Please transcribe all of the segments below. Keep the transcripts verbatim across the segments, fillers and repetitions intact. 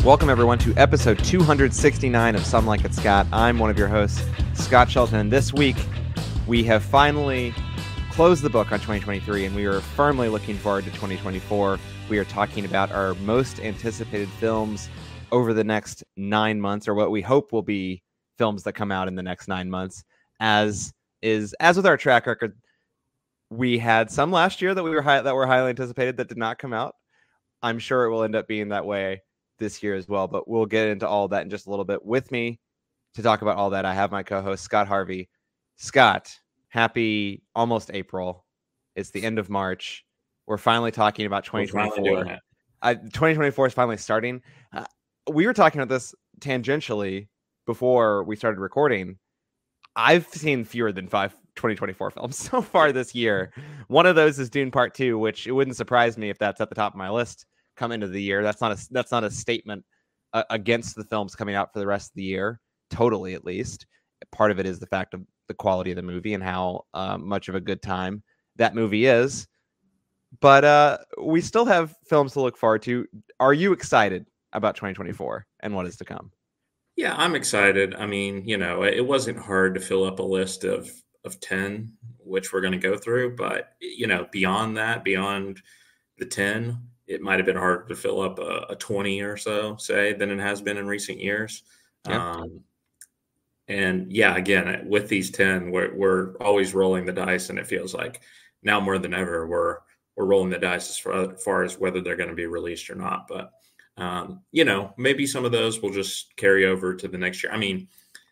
Welcome, everyone, to episode two hundred sixty-nine of Some Like It Scott. I'm one of your hosts, Scott Shelton, and this week we have finally closed the book on twenty twenty-three, and we are firmly looking forward to twenty twenty-four. We are talking about our most anticipated films over the next nine months, or what we hope will be films that come out in the next nine months. As is, as with our track record, we had some last year that we were high, that were highly anticipated that did not come out. I'm sure it will end up being that way this year as well, but we'll get into all that in just a little bit. With me to talk about all that, I have my co-host Scott Harvey. Scott, happy almost April. It's the end of March. We're finally talking about twenty twenty-four. I, twenty twenty-four is finally starting. Uh, we were talking about this tangentially before we started recording. I've seen fewer than five twenty twenty-four films so far this year. One of those is Dune Part Two, which it wouldn't surprise me if that's at the top of my list come into the year. That's not a that's not a statement uh, against the films coming out for the rest of the year, totally, at least. Part of it is the fact of the quality of the movie and how uh, much of a good time that movie is. But uh, we still have films to look forward to. Are you excited about twenty twenty-four and what is to come? Yeah, I'm excited. I mean, you know, it wasn't hard to fill up a list of of ten, which we're going to go through. But, you know, beyond that, beyond the ten, it might have been harder to fill up a, a twenty or so, say, than it has been in recent years. Yeah. Um, and yeah, again, with these ten, we're, we're always rolling the dice, and it feels like now more than ever, we're we're rolling the dice as far, as far as whether they're going to be released or not. But, um, you know, maybe some of those will just carry over to the next year. I mean,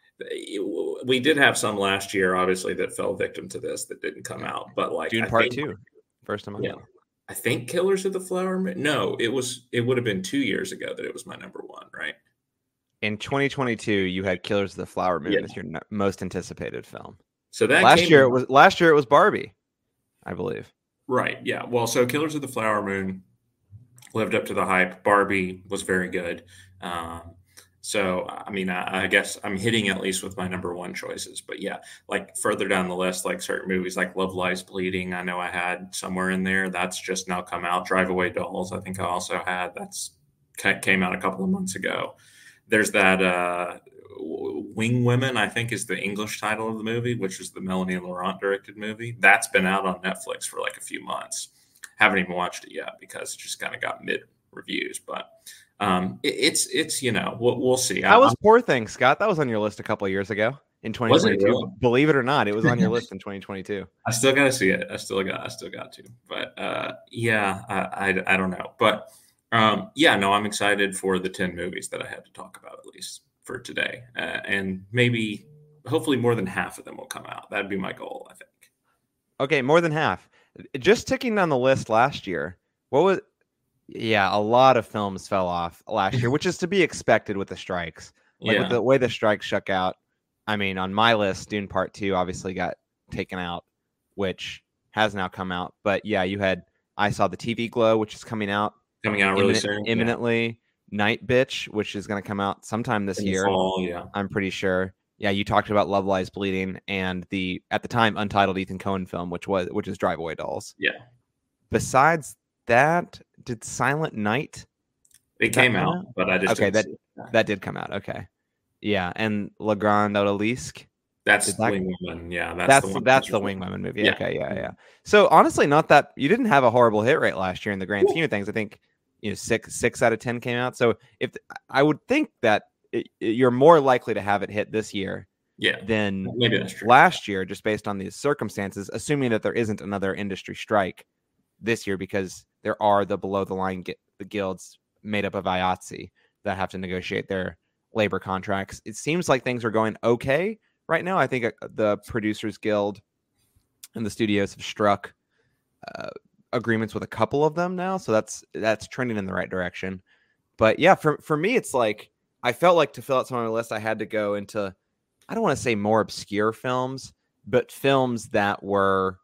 we did have some last year, obviously, that fell victim to this that didn't come out. But like Dune Part Two, first time I yeah. I think Killers of the Flower Moon. No, it was. It would have been two years ago that it was my number one, right? In twenty twenty-two, you had Killers of the Flower Moon Yeah. as your most anticipated film. So that last came year in- it was last year it was Barbie, I believe. Right. Yeah. Well, so Killers of the Flower Moon lived up to the hype. Barbie was very good. Um, So, I mean, I, I guess I'm hitting at least with my number one choices. But yeah, like further down the list, like certain movies like Love Lies Bleeding, I know I had somewhere in there. That's just now come out. Drive Away Dolls, I think I also had. That's came out a couple of months ago. There's that uh, Wing Women, I think is the English title of the movie, which is the Melanie Laurent directed movie. That's been out on Netflix for like a few months. Haven't even watched it yet because it just kind of got mid reviews, but Um, it, it's it's you know we'll, we'll see. That was Poor Thing, Scott. That was on your list a couple of years ago in twenty twenty-two. Really? Believe it or not, it was on your list in twenty twenty-two. I still got to see it. I still got I still got to. But uh, yeah, I, I I don't know. But um, yeah, no, I'm excited for the ten movies that I had to talk about at least for today, uh, and maybe hopefully more than half of them will come out. That'd be my goal, I think. Okay, more than half. Just ticking down the list last year. What was? Yeah, a lot of films fell off last year, which is to be expected with the strikes. Like Yeah. with the way the strikes shook out. I mean, on my list, Dune Part Two obviously got taken out, which has now come out. But yeah, you had I Saw the T V Glow, which is coming out Coming out really imminent, soon. imminently. Night Bitch, which is going to come out sometime this In the year. fall, yeah. I'm pretty sure. Yeah, you talked about Love Lies Bleeding and the at the time untitled Ethan Coen film, which was which is Drive Away Dolls. Yeah. Besides that, did Silent Night? It Did that came come out, out? but I just Okay, didn't that see it. that did come out. Okay, yeah, and Le Grand Odalisque. That's did that- Wing Woman. Yeah, that's, That's the one. that's the Wing Woman movie. Yeah. Okay, yeah, yeah. So honestly, not that you didn't have a horrible hit rate last year in the grand scheme of things. I think you know six six out of ten came out. So if I would think that it, you're more likely to have it hit this year Yeah, than maybe that's true. last year, just based on these circumstances, assuming that there isn't another industry strike this year, because there are the below the line get the guilds made up of I A T S E that have to negotiate their labor contracts. It seems like things are going okay right now. I think uh, the Producers Guild and the studios have struck uh, agreements with a couple of them now, so that's that's trending in the right direction. But yeah, for for me, it's like I felt like to fill out some of my list, I had to go into, I don't want to say more obscure films, but films that were,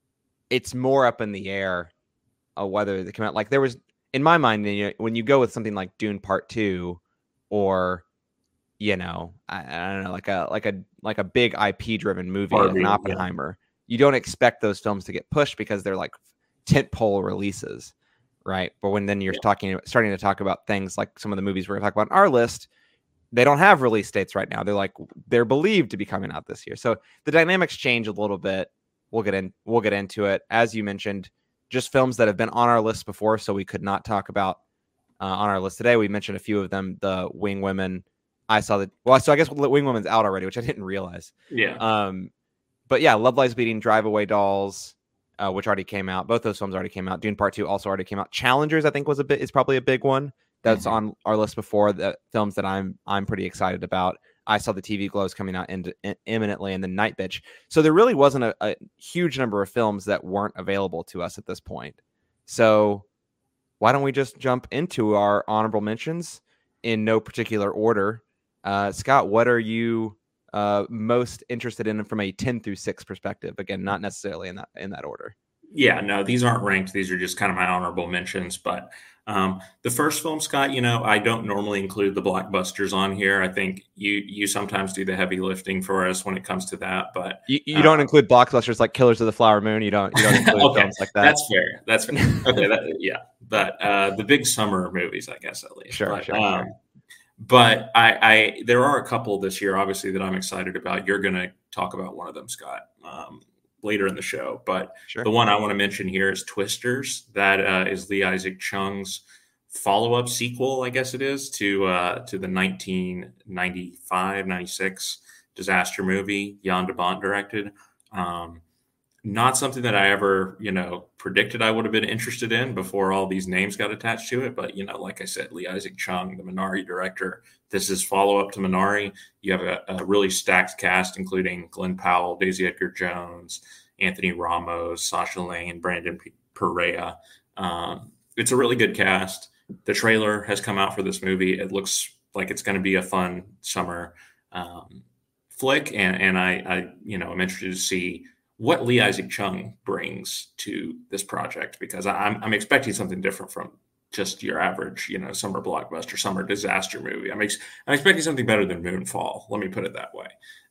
it's more up in the air of whether they come out. Like there was, in my mind, you know, when you go with something like Dune Part Two, or you know, I, I don't know, like a like a like a big I P driven movie like Barbie, an yeah. Oppenheimer, you don't expect those films to get pushed because they're like tentpole releases. right? But when then you're Yeah. talking, starting to talk about things like some of the movies we're going to talk about on our list, they don't have release dates right now. They're like, they're believed to be coming out this year. So the dynamics change a little bit. We'll get in, we'll get into it. As you mentioned, just films that have been on our list before, so we could not talk about uh, on our list today. We mentioned a few of them. The Wing Women. I saw the well, so I guess Wing Women's out already, which I didn't realize. Yeah. Um, but yeah, Love Lies Bleeding, Drive Away Dolls, uh, which already came out. Both those films already came out. Dune Part Two also already came out. Challengers, I think, was a bit is probably a big one that's mm-hmm. on our list before. The films that I'm I'm pretty excited about. I saw the T V Glows coming out in, in, imminently, and then Night Bitch. So there really wasn't a, a huge number of films that weren't available to us at this point. So why don't we just jump into our honorable mentions in no particular order? Uh, Scott, what are you uh, most interested in from a ten through six perspective? Again, not necessarily in that in that order. Yeah, no, these aren't ranked. These are just kind of my honorable mentions. But um, the first film, Scott, you know, I don't normally include the blockbusters on here. I think you you sometimes do the heavy lifting for us when it comes to that. But you, you uh, don't include blockbusters like Killers of the Flower Moon. You don't you don't include okay, films like that. That's fair. That's fair. Okay, that, yeah. But uh, the big summer movies, I guess, at least. Sure, but, sure, um, sure. But I, I, there are a couple this year, obviously, that I'm excited about. You're going to talk about one of them, Scott, um, later in the show. But sure. The one I want to mention here is Twisters. That uh, is Lee Isaac Chung's follow-up sequel, I guess it is, to uh, to the nineteen ninety-five ninety-six disaster movie Jan de Bont directed. Um, Not something that I ever, you know, predicted I would have been interested in before all these names got attached to it. But, you know, like I said, Lee Isaac Chung, the Minari director, this is follow-up to Minari. You have a, a really stacked cast, including Glenn Powell, Daisy Edgar Jones, Anthony Ramos, Sasha Lane, Brandon P- Perea. Um, it's a really good cast. The trailer has come out for this movie. It looks like it's going to be a fun summer um, flick. And, and I, I, you know, I'm interested to see what Lee Isaac Chung brings to this project, because I'm I'm expecting something different from just your average, you know, summer blockbuster, summer disaster movie. I'm ex- I'm expecting something better than Moonfall. Let me put it that way.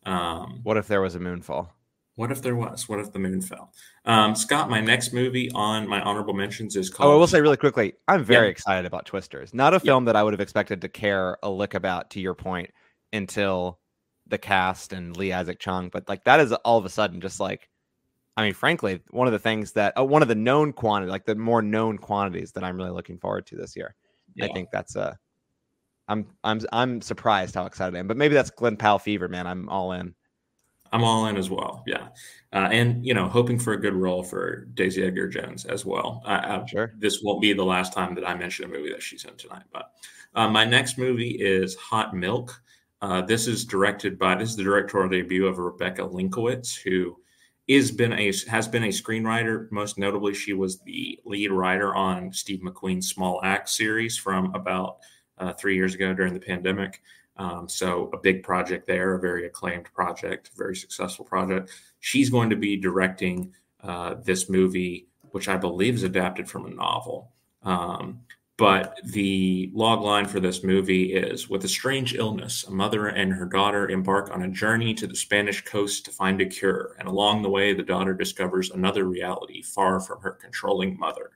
Um, what if there was a Moonfall? What if there was? What if the moon fell? Um, Scott, my next movie on my honorable mentions is called. Oh, I will say really quickly, I'm very yeah. excited about Twisters. Not a film yeah. that I would have expected to care a lick about, to your point, until the cast and Lee Isaac Chung. But like that is all of a sudden just like. I mean, frankly, one of the things that uh, one of the known quantity, like the more known quantities that I'm really looking forward to this year. Yeah. I think that's a. Uh, I'm I'm I'm surprised how excited I am, but maybe that's Glenn Powell fever, man. I'm all in. I'm all in as well. Yeah, uh, and you know, hoping for a good role for Daisy Edgar Jones as well. I, I, sure. This won't be the last time that I mention a movie that she's in tonight. But uh, my next movie is Hot Milk. Uh, this is directed by this is the directorial debut of Rebecca Linkowitz, who. Is been a has been a screenwriter. Most notably, she was the lead writer on Steve McQueen's Small Axe series from about uh, three years ago during the pandemic. Um, so a big project there, a very acclaimed project, very successful project. She's going to be directing uh, this movie, which I believe is adapted from a novel. Um, But the log line for this movie is, with a strange illness, a mother and her daughter embark on a journey to the Spanish coast to find a cure. And along the way, the daughter discovers another reality far from her controlling mother.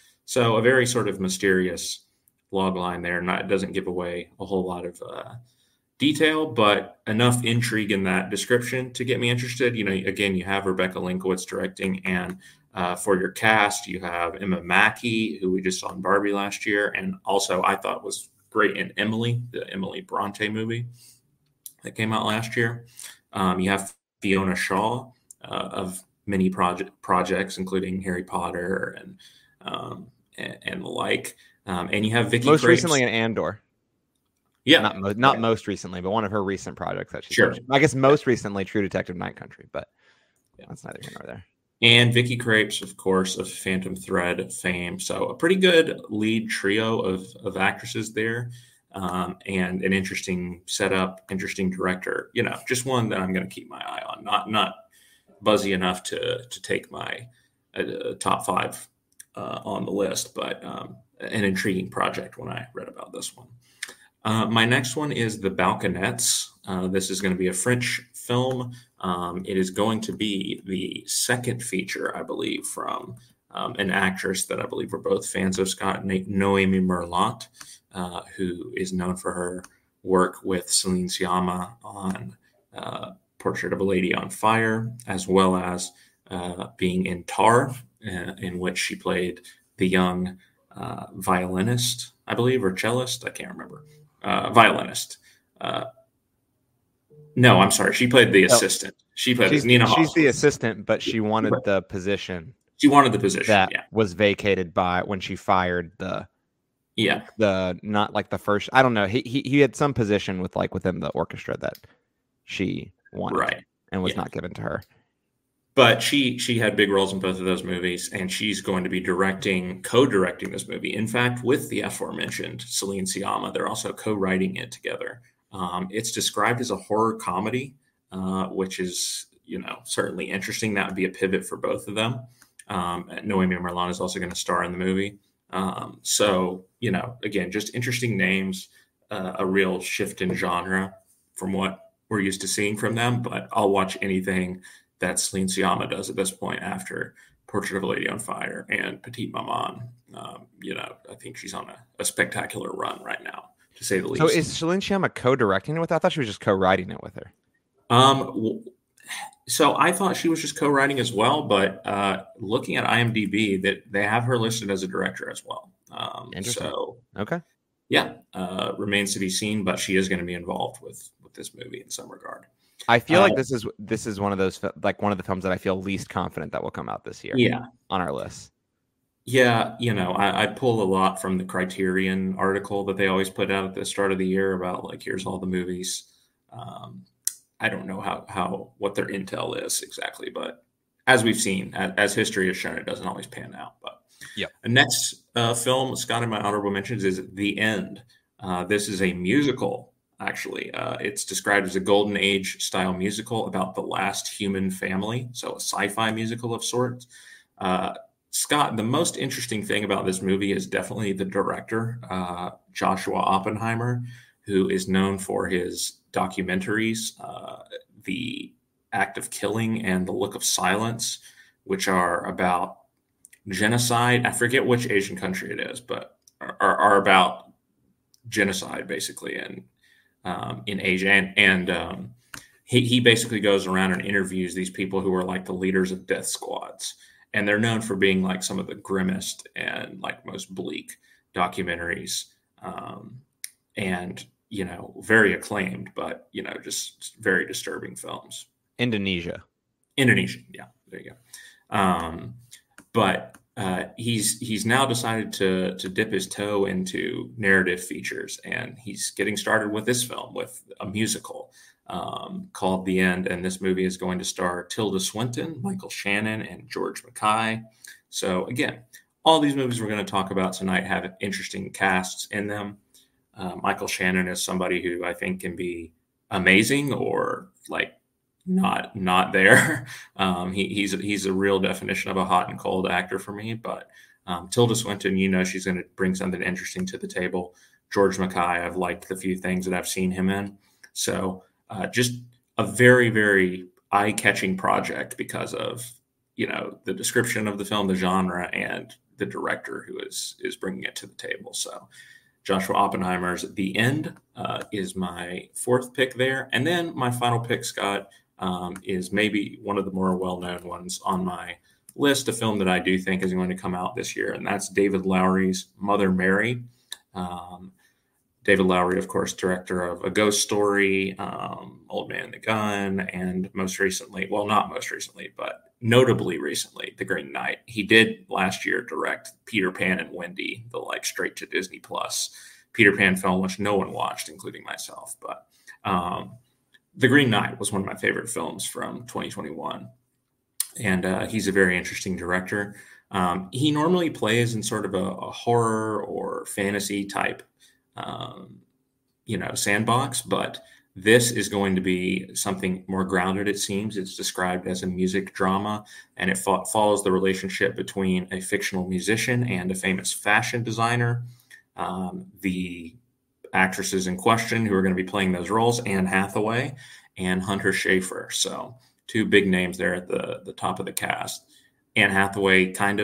So a very sort of mysterious log line there. Not, it doesn't give away a whole lot of uh, detail, but enough intrigue in that description to get me interested. You know, again, you have Rebecca Linkowitz directing, and Uh, for your cast, you have Emma Mackey, who we just saw in Barbie last year, and also I thought was great in Emily, the Emily Bronte movie that came out last year. Um, you have Fiona Shaw uh, of many project projects, including Harry Potter and um, and, and the like. Um, and you have Vicky most Krieps. recently in Andor. Yeah, not mo- not yeah. most recently, but one of her recent projects that she's sure. Done. I guess most recently True Detective Night Country, but yeah. That's neither here nor there. And Vicky Krieps, of course, of Phantom Thread fame. So a pretty good lead trio of, of actresses there, um, and an interesting setup, interesting director. You know, just one that I'm going to keep my eye on. Not not buzzy enough to to take my uh, top five uh, on the list, but um, an intriguing project when I read about this one. Uh, my next one is The Balconettes. Uh, this is going to be a French film. Um, it is going to be the second feature, I believe, from um, an actress that I believe we're both fans of, Scott, Noémie Merlant, uh, who is known for her work with Celine Sciamma on uh, Portrait of a Lady on Fire, as well as uh, being in Tar, uh, in which she played the young uh, violinist, I believe, or cellist. I can't remember. Uh, violinist. Uh, no, I'm sorry. She played the assistant. She played she's, Nina She's Hoss. the assistant, but she wanted the position. She wanted the position that yeah. was vacated by when she fired the yeah the not like the first. I don't know. He he he had some position with like within the orchestra that she wanted, right, and was yeah. not given to her. But she she had big roles in both of those movies, and she's going to be directing, co-directing this movie. In fact, with the aforementioned Celine Sciamma, they're also co-writing it together. Um, it's described as a horror comedy, uh, which is, you know, certainly interesting. That would be a pivot for both of them. Um, Noémie Merlant is also going to star in the movie. Um, so, you know, again, just interesting names, uh, a real shift in genre from what we're used to seeing from them. But I'll watch anything that Celine Sciamma does at this point after Portrait of a Lady on Fire and Petite Maman. Um, you know, I think she's on a, a spectacular run right now, to say the least. So is Celine Sciamma co-directing it with her? I thought she was just co-writing it with her. Um, w- so I thought she was just co-writing as well, but uh, looking at IMDb, that they have her listed as a director as well. Um, so okay, yeah, uh, remains to be seen, but she is going to be involved with with this movie in some regard. I feel uh, like this is this is one of those like one of the films that I feel least confident that will come out this year. Yeah, on our list. Yeah, you know, I, I pull a lot from the Criterion article that they always put out at the start of the year about like, here's all the movies. Um, I don't know how, how what their intel is exactly, but as we've seen, as, as history has shown, it doesn't always pan out. But yeah, the next uh, film, Scott, in my honorable mentions, is The End. Uh, this is a musical, actually. Uh, it's described as a golden age style musical about the last human family, so a sci-fi musical of sorts. Uh, Scott, the most interesting thing about this movie is definitely the director, uh, Joshua Oppenheimer, who is known for his documentaries, uh, The Act of Killing and The Look of Silence, which are about genocide. I forget which Asian country it is, but are, are about genocide, basically, in, um, in Asia. And, and um, he, he basically goes around and interviews these people who are like the leaders of death squads. And they're known for being like some of the grimmest and like most bleak documentaries, um, and, you know, very acclaimed, but, you know, just very disturbing films. Indonesia. Indonesia. Yeah, there you go. Um, but uh, he's he's now decided to to dip his toe into narrative features, and he's getting started with this film, with a musical um, called The End. And this movie is going to star Tilda Swinton, Michael Shannon, and George Mackay. So again, all these movies we're going to talk about tonight have interesting casts in them. Uh, Michael Shannon is somebody who I think can be amazing or like not not there. Um, he, he's he's a real definition of a hot and cold actor for me. But um, Tilda Swinton, you know, she's going to bring something interesting to the table. George Mackay, I've liked the few things that I've seen him in. So uh, just a very, very eye-catching project because of, you know, the description of the film, the genre, and the director who is is bringing it to the table. So Joshua Oppenheimer's The End uh, is my fourth pick there. And then my final pick, Scott, um, is maybe one of the more well-known ones on my list, a film that I do think is going to come out this year, and that's David Lowery's Mother Mary. Um, David Lowery, of course, director of A Ghost Story, um, Old Man and the Gun, and most recently, well, not most recently, but notably recently, The Green Knight. He did last year direct Peter Pan and Wendy, the like straight to Disney Plus Peter Pan film, which no one watched, including myself. But um, The Green Knight was one of my favorite films from twenty twenty-one. And uh, he's a very interesting director. Um, he normally plays in sort of a, a horror or fantasy type, um, you know, sandbox, but this is going to be something more grounded, it seems. It's described as a music drama, and it fo- follows the relationship between a fictional musician and a famous fashion designer. Um, the actresses in question who are going to be playing those roles, Anne Hathaway and Hunter Schafer. So two big names there at the, the top of the cast. Anne Hathaway kind of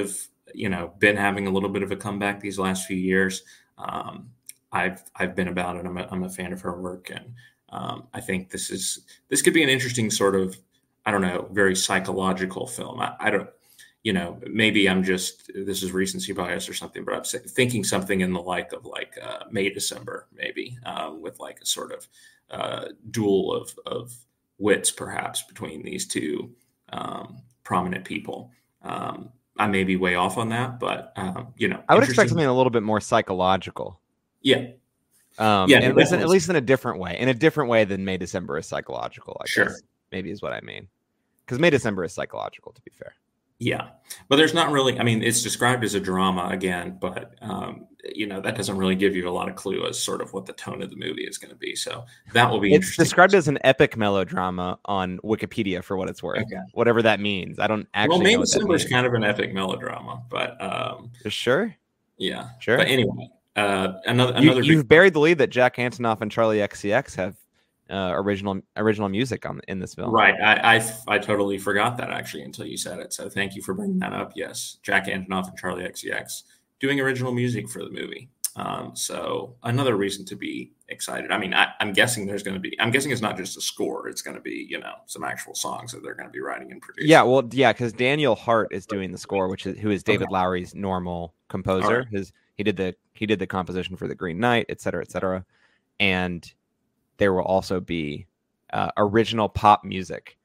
you know, been having a little bit of a comeback these last few years. Um, I've I've been about it. I'm a, I'm a fan of her work, and um, I think this is this could be an interesting sort of, I don't know, very psychological film. I, I don't, you know, maybe I'm just, this is recency bias or something, but I'm thinking something in the like of like uh, May December, maybe um, with like a sort of uh, duel of of wits, perhaps between these two um, prominent people. Um, I may be way off on that, but um, you know, I would expect something a little bit more psychological. Yeah. Um, yeah, and at least, at least in a different way, in a different way than May December is psychological. I sure. guess maybe is what I mean, because May December is psychological, to be fair. Yeah, but there's not really. I mean, it's described as a drama again, but um, you know, that doesn't really give you a lot of clue as sort of what the tone of the movie is going to be. So that will be. It's interesting. described as an epic melodrama on Wikipedia, for what it's worth. Okay. Whatever that means, I don't actually. Well, May know December is kind of an epic melodrama, but um, sure, yeah, sure. But anyway, uh, another you, another. You've big... buried the lead that Jack Antonoff and Charlie X C X have uh, original original music on in this film. Right, I, I I totally forgot that actually until you said it. So thank you for bringing that up. Yes, Jack Antonoff and Charlie X C X doing original music for the movie. Um, so another reason to be excited. I mean, I, I'm guessing there's going to be. I'm guessing it's not just a score. It's going to be, you know, some actual songs that they're going to be writing and producing. Yeah, well, yeah, because Daniel Hart is doing the score, which is who is David okay. Lowery's normal composer. Right. His he did the he did the composition for The Green Knight, et cetera, et cetera, and there will also be uh, original pop music.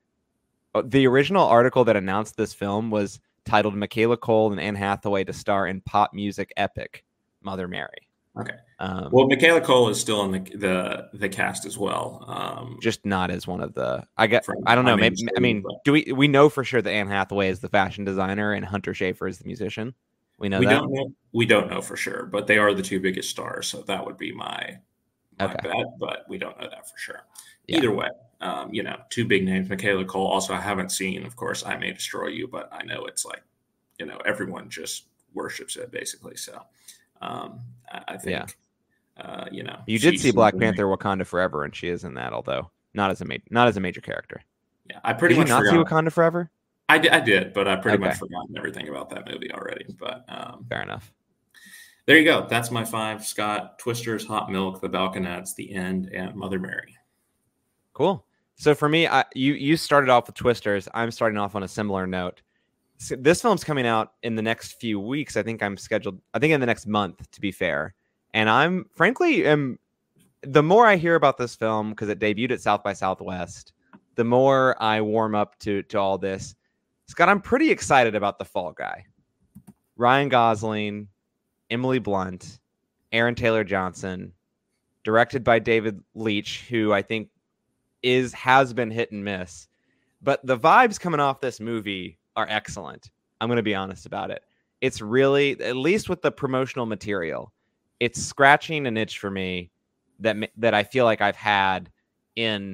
The original article that announced this film was titled "Michaela Cole and Anne Hathaway to star in pop music epic Mother Mary." Okay. Um, well, Michaela Cole is still in the the, the cast as well. Um, just not as one of the. I get. I don't know. I mean, maybe. I mean, do we we know for sure that Anne Hathaway is the fashion designer and Hunter Schafer is the musician? We know we that. Don't know, we don't know for sure, but they are the two biggest stars, so that would be my, my okay. bet. But we don't know that for sure. Yeah. Either way, um, you know, two big names. Michaela Cole. Also, I haven't seen, of course, I May Destroy You, but I know it's like, you know, everyone just worships it basically. So. Um, I think, yeah. uh, you know, you did see Black Panther: Wakanda Forever, and she is in that, although not as a ma- not as a major character. Yeah, I pretty did much you not forgot. see Wakanda Forever. I did, I did, but I pretty okay. much forgotten everything about that movie already. But um, fair enough. There you go. That's my five: Scott, Twisters, Hot Milk, The Balconettes, The End, and Mother Mary. Cool. So for me, I, you you started off with Twisters. I'm starting off on a similar note. So this film's coming out in the next few weeks. I think I'm scheduled, I think in the next month, to be fair. And I'm frankly, am the more I hear about this film, because it debuted at South by Southwest, the more I warm up to, to all this. Scott, I'm pretty excited about The Fall Guy. Ryan Gosling, Emily Blunt, Aaron Taylor Johnson, directed by David Leitch, who I think is has been hit and miss. But the vibes coming off this movie are excellent. I'm going to be honest about it. It's really, at least with the promotional material, it's scratching an itch for me that that I feel like I've had in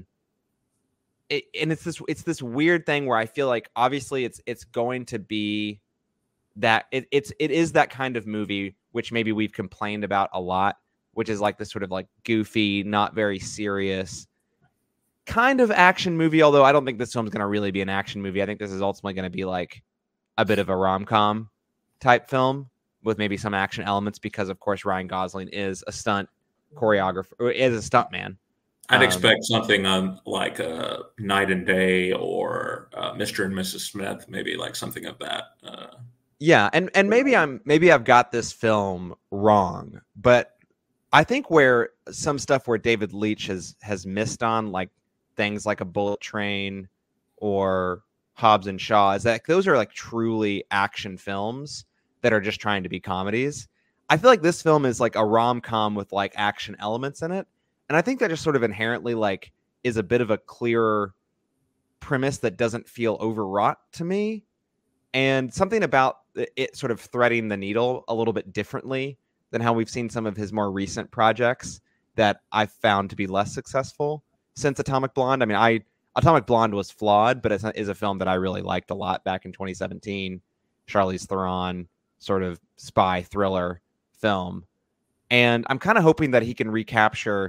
it, and it's this it's this weird thing where I feel like obviously it's it's going to be that it, it's it is that kind of movie which maybe we've complained about a lot, which is like this sort of like goofy, not very serious kind of action movie, although I don't think this film's going to really be an action movie. I think this is ultimately going to be like a bit of a rom-com type film with maybe some action elements because, of course, Ryan Gosling is a stunt choreographer, or is a stunt man. I'd um, expect something on like uh, Night and Day or uh, Mister and Missus Smith, maybe like something of that. Uh, yeah, and and maybe I'm maybe I've got this film wrong, but I think where some stuff where David Leitch has has missed on, like things like A Bullet Train or Hobbs and Shaw, is that those are like truly action films that are just trying to be comedies. I feel like this film is like a rom-com with like action elements in it. And I think that just sort of inherently like is a bit of a clearer premise that doesn't feel overwrought to me. And something about it sort of threading the needle a little bit differently than how we've seen some of his more recent projects that I've found to be less successful since Atomic Blonde. I mean, I Atomic Blonde was flawed, but it's a, is a film that I really liked a lot back in twenty seventeen. Charlize Theron sort of spy thriller film. And I'm kind of hoping that he can recapture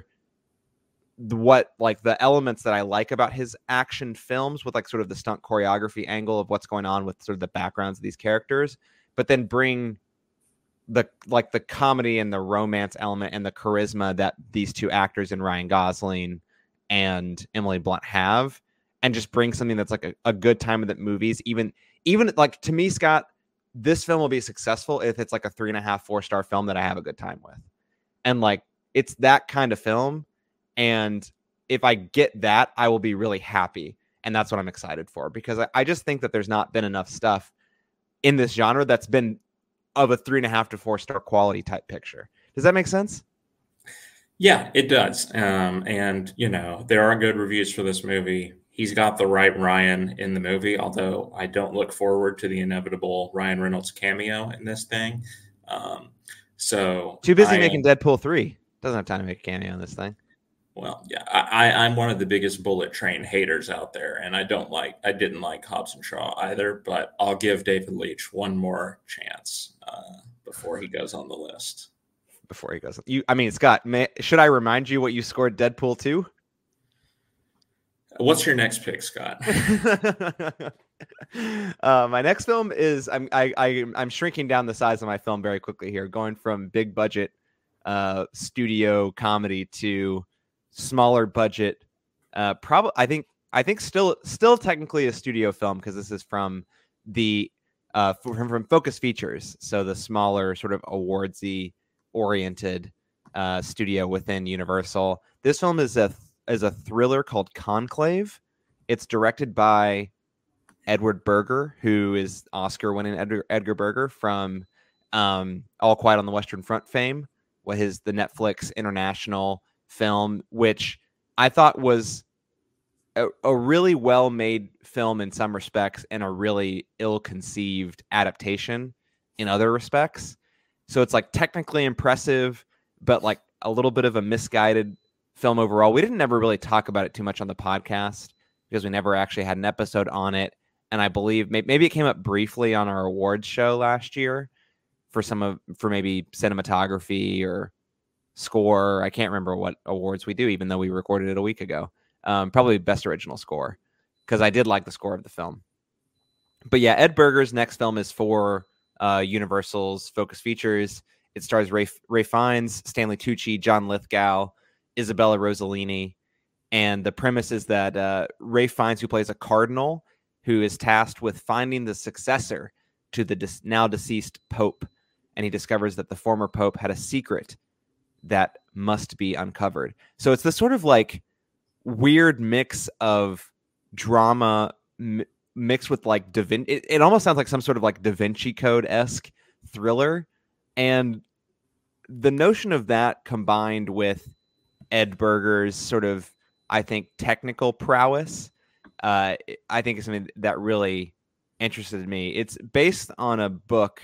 the, what like the elements that I like about his action films with like sort of the stunt choreography angle of what's going on with sort of the backgrounds of these characters, but then bring the like the comedy and the romance element and the charisma that these two actors in Ryan Gosling and Emily Blunt have, and just bring something that's like a, a good time of the movies. Even even like to me, Scott, this film will be successful if it's like a three and a half, four star film that I have a good time with. And like it's that kind of film. And if I get that, I will be really happy. And that's what I'm excited for, because I, I just think that there's not been enough stuff in this genre that's been of a three and a half to four star quality type picture. Does that make sense? Yeah, it does. Um, and, you know, there are good reviews for this movie. He's got the right Ryan in the movie, although I don't look forward to the inevitable Ryan Reynolds cameo in this thing. Um, so too busy I, making Deadpool three. Doesn't have time to make a cameo in this thing. Well, yeah, I, I'm one of the biggest Bullet Train haters out there, and I don't like, I didn't like Hobbs and Shaw either, but I'll give David Leitch one more chance uh, before he goes on the list. Before he goes, you, I mean, Scott, may, should I remind you what you scored Deadpool two? What's your next pick, Scott? uh, my next film is I'm I, I I'm shrinking down the size of my film very quickly here, going from big budget uh, studio comedy to smaller budget. Uh, probably I think I think still still technically a studio film, because this is from the uh, from from Focus Features, so the smaller sort of awardsy oriented uh, studio within Universal. This film is a is a thriller called Conclave. It's directed by Edward Berger, who is Oscar-winning Edgar, Edgar Berger from um, All Quiet on the Western Front fame, what his the Netflix international film, which I thought was a, a really well-made film in some respects and a really ill-conceived adaptation in other respects. So it's like technically impressive, but like a little bit of a misguided film overall. We didn't ever really talk about it too much on the podcast because we never actually had an episode on it. And I believe maybe, maybe it came up briefly on our awards show last year for some of, for maybe cinematography or score. I can't remember what awards we do, even though we recorded it a week ago. Um, probably best original score, because I did like the score of the film. But yeah, Ed Berger's next film is for uh, Universal's Focus Features. It stars Ray, Ray Fiennes, Stanley Tucci, John Lithgow, Isabella Rossellini. And the premise is that uh, Ray Fiennes, who plays a cardinal, who is tasked with finding the successor to the dis- now deceased Pope. And he discovers that the former Pope had a secret that must be uncovered. So it's this sort of like weird mix of drama m- mixed with like Da Vinci. It, it almost sounds like some sort of like Da Vinci Code-esque thriller. And the notion of that combined with Ed Berger's sort of, I think, technical prowess, uh, I think is something that really interested me. It's based on a book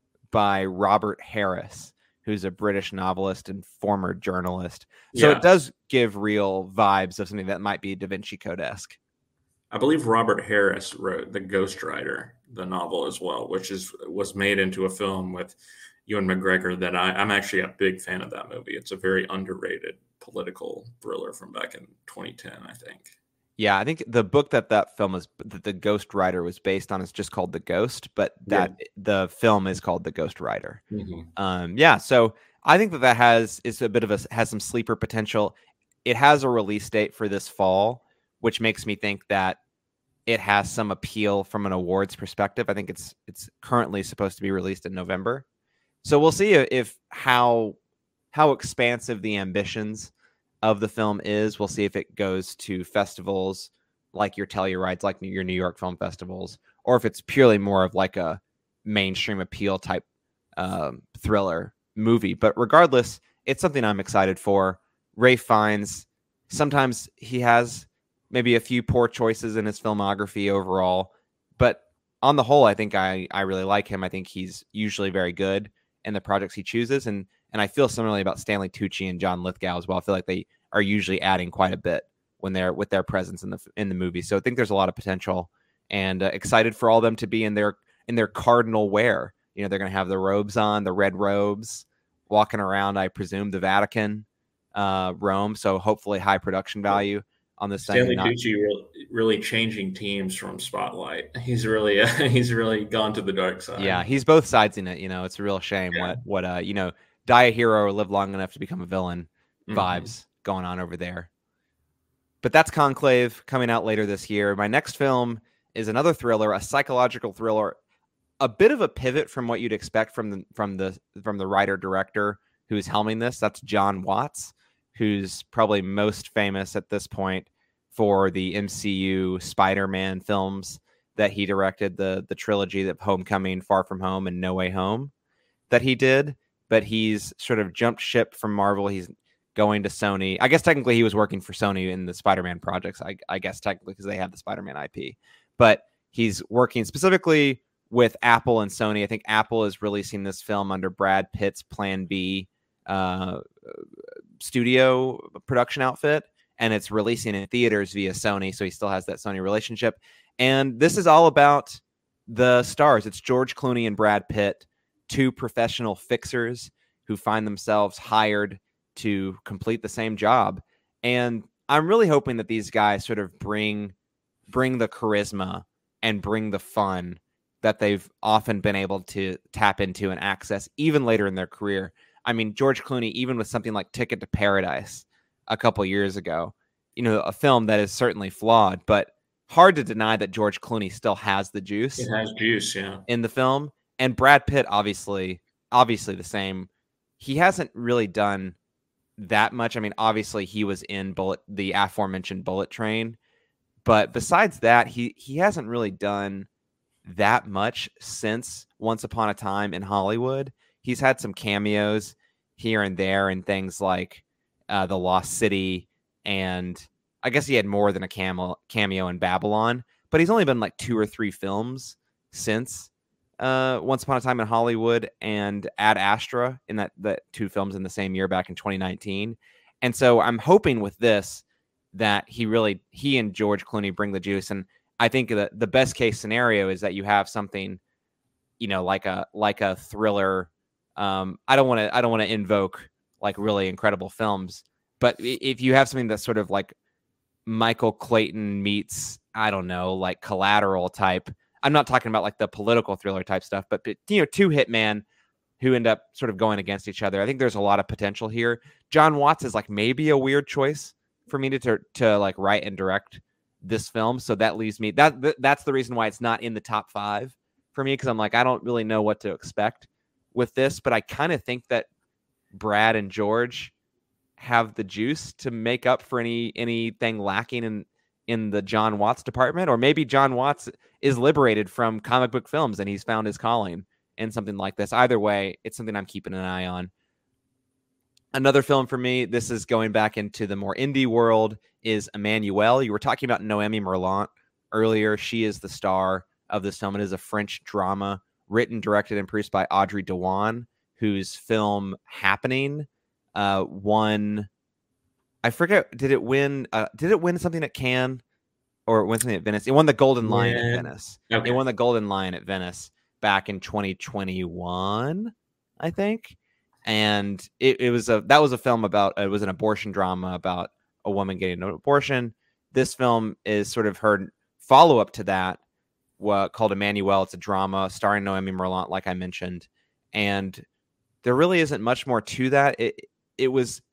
by Robert Harris, who's a British novelist and former journalist. So yeah. It does give real vibes of something that might be Da Vinci Code-esque. I believe Robert Harris wrote The Ghost Rider, the novel as well, which is was made into a film with Ewan McGregor that I, I'm actually a big fan of that movie. It's a very underrated political thriller from back in twenty ten, I think. Yeah, I think the book that that film is, that The Ghost Rider was based on, is just called The Ghost, but that yeah. the film is called The Ghost Rider. Mm-hmm. Um, yeah, so I think that that has is a bit of a has some sleeper potential. It has a release date for this fall, which makes me think that it has some appeal from an awards perspective. I think it's it's currently supposed to be released in November, so we'll see if how how expansive the ambitions of the film is. We'll see if it goes to festivals like your Tellurides, like your New York Film Festivals, or if it's purely more of like a mainstream appeal type um, thriller movie. But regardless, it's something I'm excited for. Ray Fiennes, sometimes he has maybe a few poor choices in his filmography overall, but on the whole, I think I, I really like him. I think he's usually very good in the projects he chooses. And And I feel similarly about Stanley Tucci and John Lithgow as well. I feel like they are usually adding quite a bit when they're with their presence in the in the movie. So I think there's a lot of potential, and uh, excited for all of them to be in their in their cardinal wear. You know, they're going to have the robes on, the red robes, walking around, I presume, the Vatican, uh, Rome. So hopefully high production value on this thing. Stanley And not, Tucci really, really changing teams from Spotlight. He's really uh, he's really gone to the dark side. Yeah, he's both sides in it. You know, it's a real shame Yeah. what what uh you know, die a hero or live long enough to become a villain Mm-hmm. vibes going on over there. But that's Conclave, coming out later this year. My next film is another thriller, a psychological thriller, a bit of a pivot from what you'd expect from the from the from the writer director who's helming this. That's Jon Watts, who's probably most famous at this point for the M C U Spider-Man films that he directed, the the trilogy of Homecoming, Far From Home, and No Way Home that he did. But he's sort of jumped ship from Marvel. He's going to Sony. I guess technically he was working for Sony in the Spider-Man projects, I, I guess technically, because they have the Spider-Man I P. But he's working specifically with Apple and Sony. I think Apple is releasing this film under Brad Pitt's Plan B uh, studio production outfit, and it's releasing in theaters via Sony, so he still has that Sony relationship. And this is all about the stars. It's George Clooney and Brad Pitt, two professional fixers who find themselves hired to complete the same job. And I'm really hoping that these guys sort of bring bring the charisma and bring the fun that they've often been able to tap into and access even later in their career. I mean, George Clooney, even with something like Ticket to Paradise a couple years ago, you know, a film that is certainly flawed, but hard to deny that George Clooney still has the juice. It has juice, yeah. In the film. And Brad Pitt, obviously, obviously the same. He hasn't really done that much. I mean, obviously he was in Bullet, the aforementioned Bullet Train, but besides that, he he hasn't really done that much since Once Upon a Time in Hollywood. He's had some cameos here and there in things like uh, The Lost City, and I guess he had more than a cameo cameo in Babylon, but he's only been like two or three films since uh, Once Upon a Time in Hollywood and Ad Astra, in that, that two films in the same year back in twenty nineteen. And so I'm hoping with this that he really, he and George Clooney bring the juice. And I think that the best case scenario is that you have something, you know, like a, like a thriller. Um, I don't want to, I don't want to invoke like really incredible films, but if you have something that's sort of like Michael Clayton meets, I don't know, like Collateral type. I'm not talking about like the political thriller type stuff, but, but you know, two hitmen who end up sort of going against each other. I think there's a lot of potential here. Jon Watts is like maybe a weird choice for me to, to, to like write and direct this film. So that leaves me, that, that that's the reason why it's not in the top five for me. Cause I'm like, I don't really know what to expect with this, but I kind of think that Brad and George have the juice to make up for any anything lacking in in the Jon Watts department. Or maybe Jon Watts is liberated from comic book films and he's found his calling in something like this. Either way, it's something I'm keeping an eye on. Another film for me, this is going back into the more indie world, is Emmanuelle. You were talking about Noémie Merlant earlier. She is the star of this film. It is a French drama written, directed, and produced by Audrey Diwan, whose film Happening uh, won. I forget. Did it win? Uh, did it win something at Cannes or win something at Venice? It won the Golden Lion Yeah. at Venice. Okay. It won the Golden Lion at Venice back in twenty twenty-one, I think. And it, it was a that was a film about it was an abortion drama about a woman getting an abortion. This film is sort of her follow up to that, what called Emmanuelle. It's a drama starring Noémie Merlant, like I mentioned, and there really isn't much more to that. It it was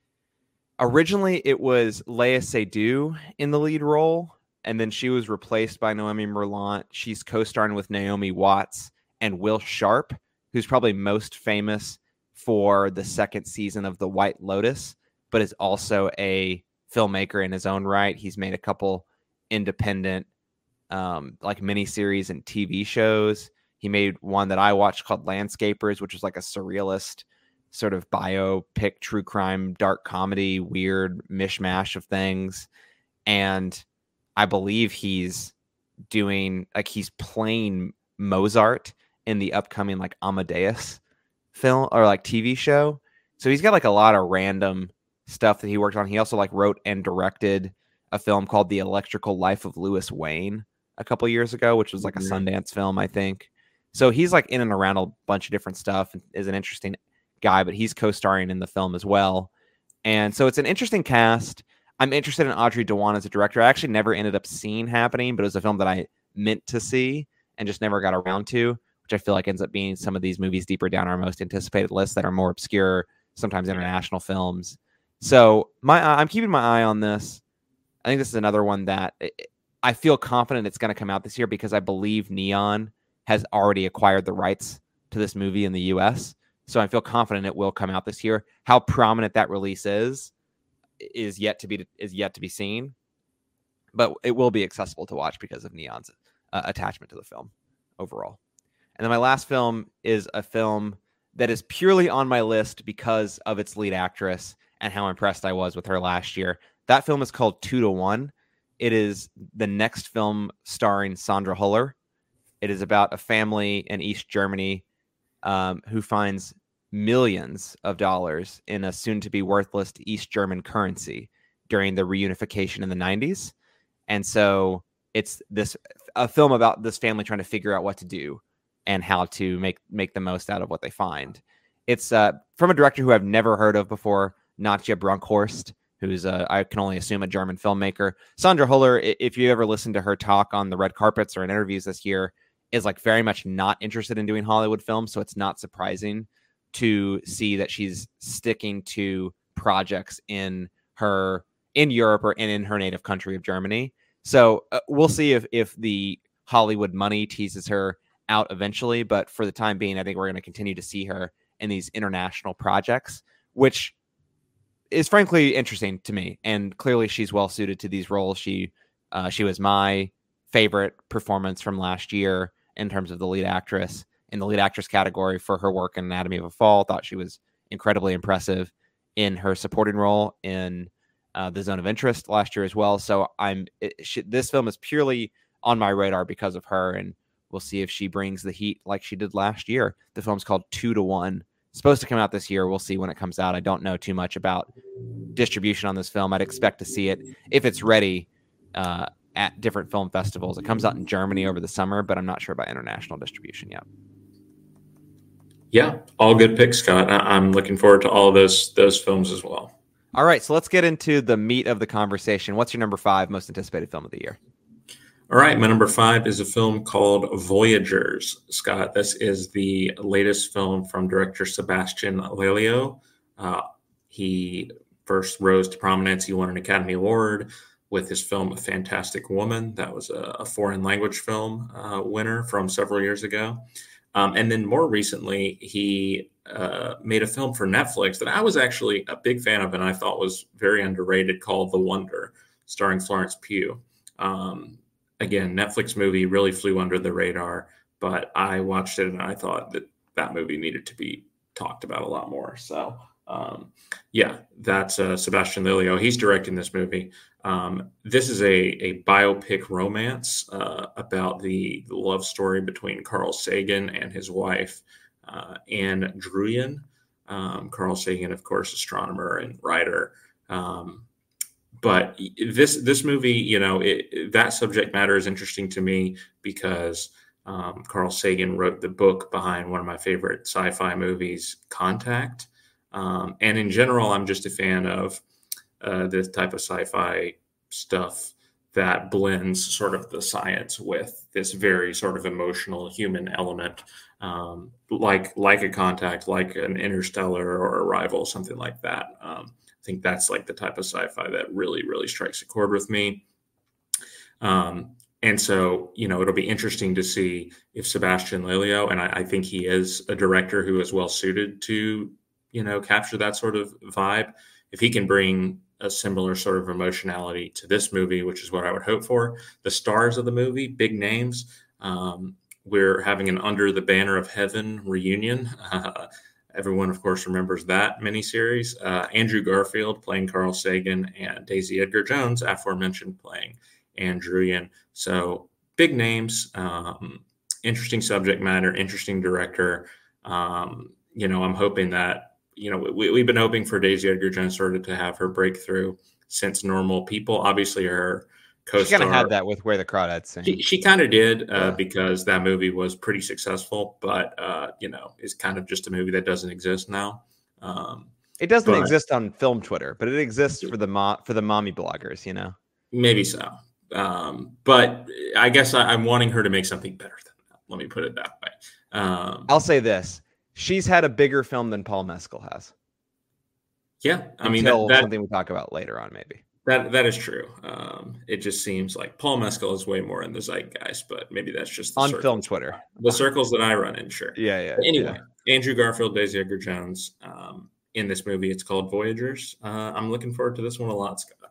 originally it was Léa Seydoux in the lead role, and then she was replaced by Noémie Merlant. She's co-starring with Naomi Watts and Will Sharp, who's probably most famous for the second season of The White Lotus, but is also a filmmaker in his own right. He's made a couple independent um, like miniseries and T V shows. He made one that I watched called Landscapers, which was like a surrealist sort of biopic, true crime, dark comedy, weird mishmash of things. And I believe he's doing like he's playing Mozart in the upcoming like Amadeus film or like T V show. So he's got like a lot of random stuff that he worked on. He also like wrote and directed a film called The Electrical Life of Louis Wayne a couple years ago, which was like a Sundance film, I think. So he's like in and around a bunch of different stuff and is an interesting guy, but he's co-starring in the film as well. And so it's an interesting cast. I'm interested in Audrey Dewan as a director. I actually never ended up seeing Happening, but it was a film that I meant to see and just never got around to, which I feel like ends up being some of these movies deeper down our most anticipated lists that are more obscure, sometimes international films. So my I'm keeping my eye on this. I think this is another one that I feel confident it's going to come out this year because I believe Neon has already acquired the rights to this movie in the U S. So I feel confident it will come out this year. How prominent that release is is yet to be is yet to be seen, but it will be accessible to watch because of Neon's uh, attachment to the film overall. And then my last film is a film that is purely on my list because of its lead actress and how impressed I was with her last year. That film is called Two to One. It is the next film starring Sandra Huller. It is about a family in East Germany um, who finds millions of dollars in a soon-to-be worthless East German currency during the reunification in the nineties. And so it's this a film about this family trying to figure out what to do and how to make make the most out of what they find. It's uh, from a director who I've never heard of before, Natja Brunkhorst, who's, uh, I can only assume, a German filmmaker. Sandra Huller, if you ever listen to her talk on the red carpets or in interviews this year, is like very much not interested in doing Hollywood films, so it's not surprising to see that she's sticking to projects in her in Europe or in, in her native country of Germany. So uh, we'll see if if the Hollywood money teases her out eventually, but for the time being, I think we're going to continue to see her in these international projects, which is frankly interesting to me. And clearly she's well suited to these roles. She uh, she was my favorite performance from last year in terms of the lead actress. In the lead actress category for her work in Anatomy of a Fall, thought she was incredibly impressive in her supporting role in uh, The Zone of Interest last year as well. So I'm it, she, this film is purely on my radar because of her, and we'll see if she brings the heat like she did last year. The film's called Two to One. It's supposed to come out this year. We'll see when it comes out. I don't know too much about distribution on this film. I'd expect to see it if it's ready uh, at different film festivals. It comes out in Germany over the summer, but I'm not sure about international distribution yet. Yeah, all good picks, Scott. I'm looking forward to all of those those films as well. All right, so let's get into the meat of the conversation. What's your number five most anticipated film of the year? All right, my number five is a film called Voyagers, Scott. This is the latest film from director Sebastian Lelio. Uh, he first rose to prominence. He won an Academy Award with his film A Fantastic Woman. That was a, a foreign language film uh, winner from several years ago. Um, and then more recently, he uh, made a film for Netflix that I was actually a big fan of and I thought was very underrated called The Wonder, starring Florence Pugh. Um, again, Netflix movie, really flew under the radar, but I watched it and I thought that that movie needed to be talked about a lot more. So, um, yeah, that's uh, Sebastian Lelio. He's directing this movie. Um, this is a, a biopic romance uh, about the, the love story between Carl Sagan and his wife, uh, Anne Druyan. Um, Carl Sagan, of course, astronomer and writer. Um, but this this movie, you know, it, that subject matter is interesting to me because um, Carl Sagan wrote the book behind one of my favorite sci-fi movies, Contact. Um, and in general, I'm just a fan of Uh, this type of sci-fi stuff that blends sort of the science with this very sort of emotional human element, um, like like a Contact, like an Interstellar or Arrival, something like that. Um, I think that's like the type of sci-fi that really, really strikes a chord with me. Um, and so, you know, it'll be interesting to see if Sebastian Lelio, and I, I think he is a director who is well suited to, you know, capture that sort of vibe, if he can bring a similar sort of emotionality to this movie, which is what I would hope for. The stars of the movie, big names. Um, we're having an Under the Banner of Heaven reunion. Uh, everyone, of course, remembers that miniseries. Uh, Andrew Garfield playing Carl Sagan and Daisy Edgar Jones, aforementioned, playing Anne Druyan. So big names, um, interesting subject matter, interesting director. Um, you know, I'm hoping that You know, we, we've been hoping for Daisy Edgar Jones sort of to have her breakthrough since Normal People. Obviously, her co-star. She kind of had that with Where the Crawdads Sing. She, she kind of did uh, yeah. because that movie was pretty successful, but, uh, you know, it's kind of just a movie that doesn't exist now. Um, It doesn't but exist on film Twitter, but it exists for the mo- for the mommy bloggers, you know. Maybe so. Um, but I guess I, I'm wanting her to make something better than that. Let me put it that way. Um, I'll say this: she's had a bigger film than Paul Mescal has. Yeah, I mean until that, that something we talk about later on, maybe. That that is true. Um, it just seems like Paul Mescal is way more in the zeitgeist, but maybe that's just the on circles, film Twitter, the circles that I run in. Sure. Yeah, yeah. But anyway, yeah. Andrew Garfield, Daisy Edgar Jones. Um, in this movie, it's called Voyagers. Uh, I'm looking forward to this one a lot, Scott.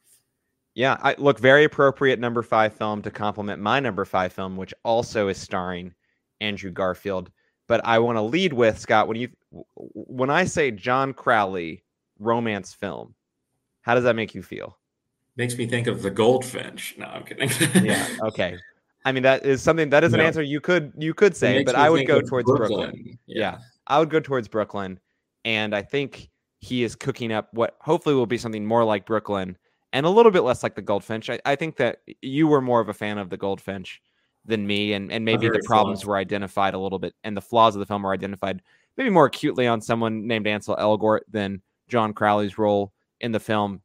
Yeah, I look very appropriate number five film to complement my number five film, which also is starring Andrew Garfield. But I want to lead with, Scott, when you when I say John Crowley romance film, how does that make you feel? Makes me think of The Goldfinch. No, I'm kidding. Yeah. Okay. I mean, that is something that is an no. answer you could you could say, but I would go towards Brooklyn. Brooklyn. Yeah. yeah, I would go towards Brooklyn, and I think he is cooking up what hopefully will be something more like Brooklyn and a little bit less like The Goldfinch. I, I think that you were more of a fan of The Goldfinch than me, and and maybe the problems flawed. were identified a little bit, and the flaws of the film were identified maybe more acutely on someone named Ansel Elgort than John Crowley's role in the film.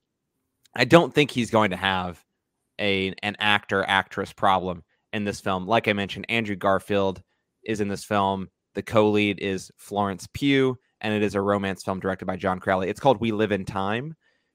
I don't think he's going to have a an actor actress problem in this film. Like I mentioned, Andrew Garfield is in this film. The co-lead is Florence Pugh, and it is a romance film directed by John Crowley. It's called We Live in Time.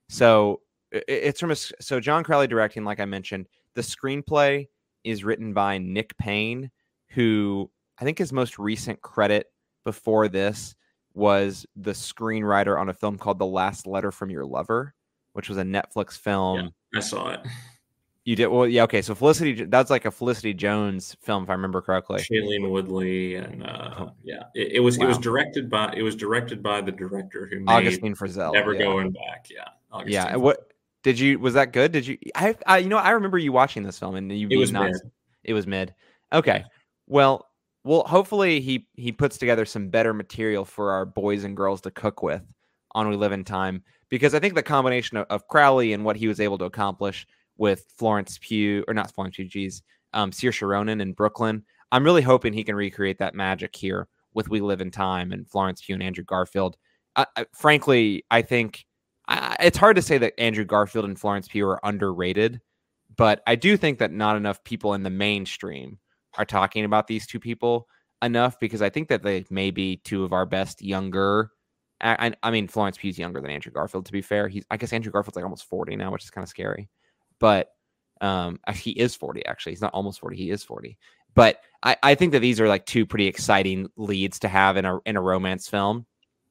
So it's from a, so John Crowley directing, like I mentioned. The screenplay is written by Nick Payne, who I think his most recent credit before this was the screenwriter on a film called The Last Letter from Your Lover, which was a Netflix film. Yeah, I saw it. You did? Well, yeah, okay. So Felicity, that's like a Felicity Jones film, if I remember correctly. Shailene Woodley, and uh, oh. yeah, it, it was wow. it was directed by it was directed by the director who made Augustine Frizzell. Never yeah. Going Back. Yeah, Augustine yeah. And what did you? Was that good? Did you? I, I, you know, I remember you watching this film, and you. It was not, mid. It was mid. Okay. Yeah. Well, well. Hopefully, he he puts together some better material for our boys and girls to cook with on We Live in Time, because I think the combination of, of Crowley and what he was able to accomplish with Florence Pugh, or not Florence Pugh, geez, um, Saoirse Ronan in Brooklyn. I'm really hoping he can recreate that magic here with We Live in Time and Florence Pugh and Andrew Garfield. I, I, frankly, I think I, it's hard to say that Andrew Garfield and Florence Pugh are underrated, but I do think that not enough people in the mainstream are talking about these two people enough, because I think that they may be two of our best younger. I, I mean, Florence Pugh's younger than Andrew Garfield, to be fair. He's, I guess Andrew Garfield's like almost forty now, which is kind of scary. But um, he is forty, actually. He's not almost forty. He is forty. But I, I think that these are like two pretty exciting leads to have in a in a romance film.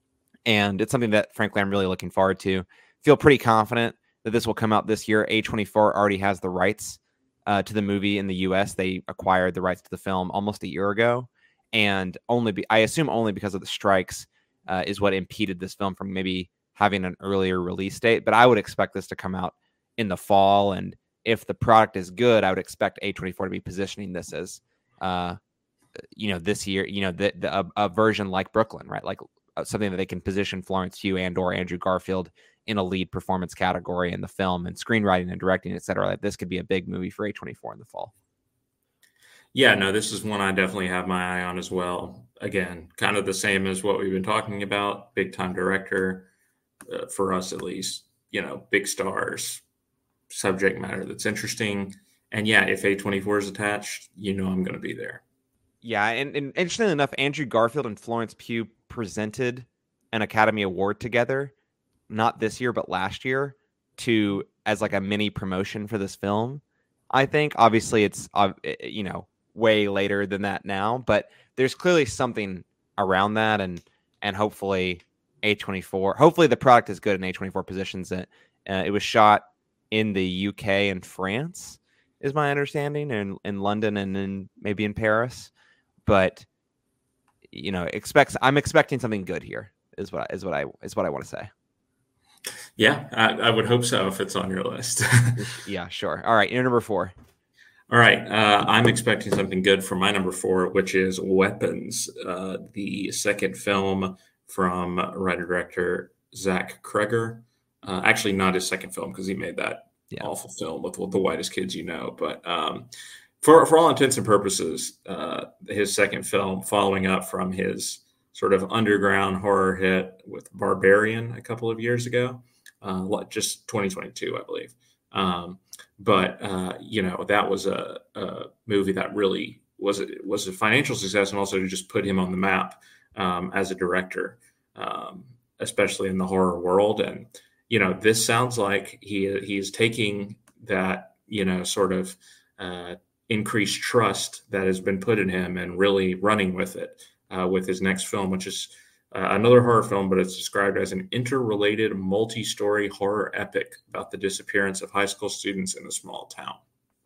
And it's something that, frankly, I'm really looking forward to. Feel pretty confident that this will come out this year. A twenty-four already has the rights uh, to the movie in the U S. They acquired the rights to the film almost a year ago. And only be, I assume only because of the strikes uh, is what impeded this film from maybe having an earlier release date. But I would expect this to come out in the fall, and if the product is good, I would expect A twenty-four to be positioning this as, uh, you know, this year, you know, the, the a, a version like Brooklyn, right? Like uh, something that they can position Florence Pugh and or Andrew Garfield in a lead performance category in the film, and screenwriting and directing, et cetera. Like this could be a big movie for A twenty-four in the fall. Yeah, no, this is one I definitely have my eye on as well. Again, kind of the same as what we've been talking about, big time director uh, for us, at least, you know, big stars, subject matter that's interesting. And yeah, if A twenty-four is attached, you know I'm going to be there. Yeah, and, and interestingly enough, Andrew Garfield and Florence Pugh presented an Academy Award together, not this year, but last year, to as like a mini promotion for this film. I think obviously it's, uh, you know, way later than that now, but there's clearly something around that, and and hopefully A twenty-four, hopefully the product is good and A twenty-four positions it. Uh, it was shot in the U K and France, is my understanding, and in London and in maybe in Paris. But you know, expects I'm expecting something good here. Is what I, is what I is what I want to say. Yeah, I, I would hope so if it's on your list. Yeah, sure. All right, your number four. All right, uh, I'm expecting something good for my number four, which is Weapons, uh, the second film from writer-director Zach Cregger. Uh, actually, not his second film, because he made that yeah. awful film with, with The Whitest Kids You Know. But um, for for all intents and purposes, uh, his second film, following up from his sort of underground horror hit with Barbarian a couple of years ago, uh, just twenty twenty-two, I believe. Um, but uh, you know, that was a, a movie that really was a, was a financial success, and also to just put him on the map um, as a director, um, especially in the horror world. And you know, this sounds like he he's taking that, you know, sort of uh, increased trust that has been put in him and really running with it uh, with his next film, which is uh, another horror film, but it's described as an interrelated multi-story horror epic about the disappearance of high school students in a small town.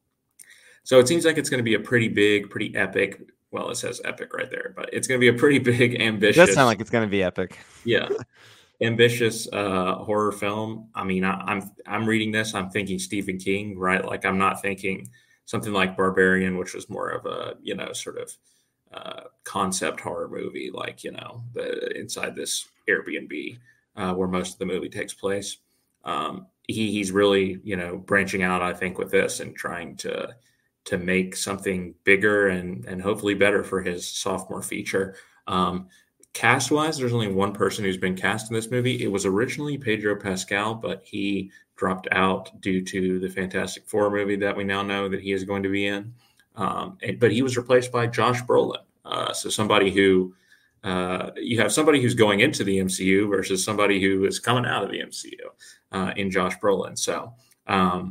So it seems like it's going to be a pretty big, pretty epic. Well, it says epic right there, but it's going to be a pretty big, ambitious. It does sound like it's going to be epic. Yeah. Ambitious uh, horror film. I mean, I, I'm I'm reading this, I'm thinking Stephen King, right? Like, I'm not thinking something like Barbarian, which was more of a, you know, sort of uh, concept horror movie, like, you know, the inside this Airbnb uh, where most of the movie takes place. Um, he he's really, you know, branching out, I think, with this and trying to to make something bigger and and hopefully better for his sophomore feature. Um, Cast-wise, there's only one person who's been cast in this movie. It was originally Pedro Pascal, but he dropped out due to the Fantastic Four movie that we now know that he is going to be in. Um, and, but he was replaced by Josh Brolin. Uh, so somebody who, uh, you have somebody who's going into the M C U versus somebody who is coming out of the M C U uh, in Josh Brolin. So, um,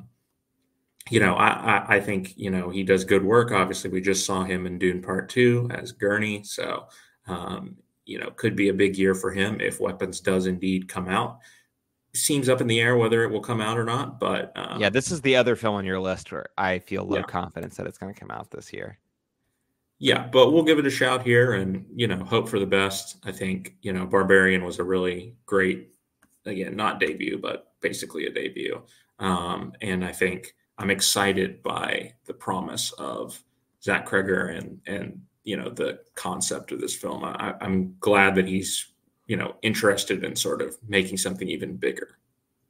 you know, I, I, I think, you know, he does good work. Obviously, we just saw him in Dune Part Two as Gurney. So, um, you know, could be a big year for him if Weapons does indeed come out. Seems up in the air whether it will come out or not, but um, yeah, this is the other film on your list where I feel low yeah. confidence that it's going to come out this year. Yeah, but we'll give it a shout here and, you know, hope for the best. I think, you know, Barbarian was a really great, again, not debut, but basically a debut. Um, and I think I'm excited by the promise of Zach Cregger and, and, you know, the concept of this film. I, I'm glad that he's, you know, interested in sort of making something even bigger.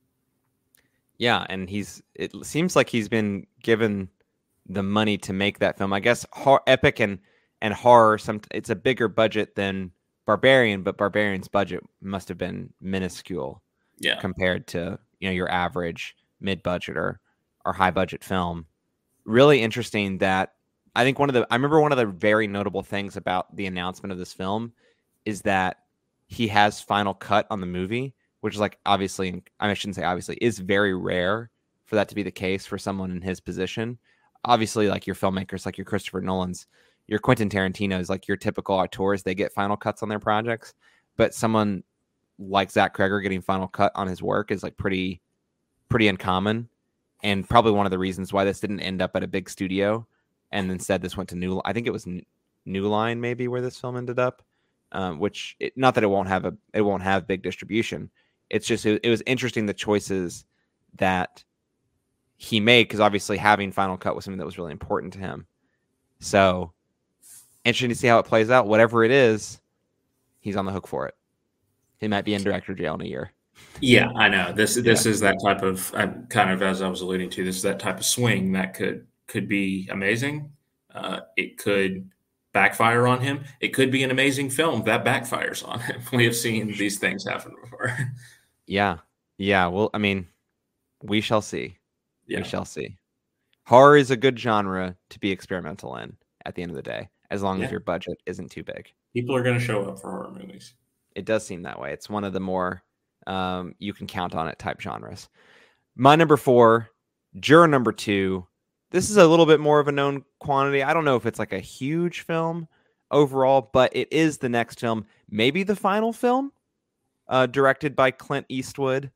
Yeah, and he's, it seems like he's been given the money to make that film. I guess hor- epic and, and horror, some it's a bigger budget than Barbarian, but Barbarian's budget must have been minuscule yeah. compared to, you know, your average mid-budget or, or high-budget film. Really interesting that I think one of the, I remember one of the very notable things about the announcement of this film is that he has Final Cut on the movie, which is like, obviously, I shouldn't say obviously, is very rare for that to be the case for someone in his position. Obviously, like your filmmakers, like your Christopher Nolan's, your Quentin Tarantino's, like your typical auteurs, they get Final Cuts on their projects. But someone like Zach Cregger getting Final Cut on his work is like pretty, pretty uncommon. And probably one of the reasons why this didn't end up at a big studio. And instead, this went to New. I think it was New Line, maybe, where this film ended up. Um, which, it, not that it won't have a, it won't have big distribution. It's just it, it was interesting the choices that he made, because obviously having Final Cut was something that was really important to him. So interesting to see how it plays out. Whatever it is, he's on the hook for it. He might be in director jail in a year. Yeah, I know. This this yeah. is that type of, uh, kind of as I was alluding to, this is that type of swing that could could be amazing. Uh, it could backfire on him. It could be an amazing film that backfires on him. We have seen these things happen before. Yeah. Yeah. Well, I mean, we shall see. Yeah. We shall see. Horror is a good genre to be experimental in at the end of the day, as long yeah. as your budget isn't too big. People are going to show up for horror movies. It does seem that way. It's one of the more um, you can count on it type genres. My number four, Juror number two. This is a little bit more of a known quantity. I don't know if it's like a huge film overall, but it is the next film, maybe the final film, uh, directed by Clint Eastwood.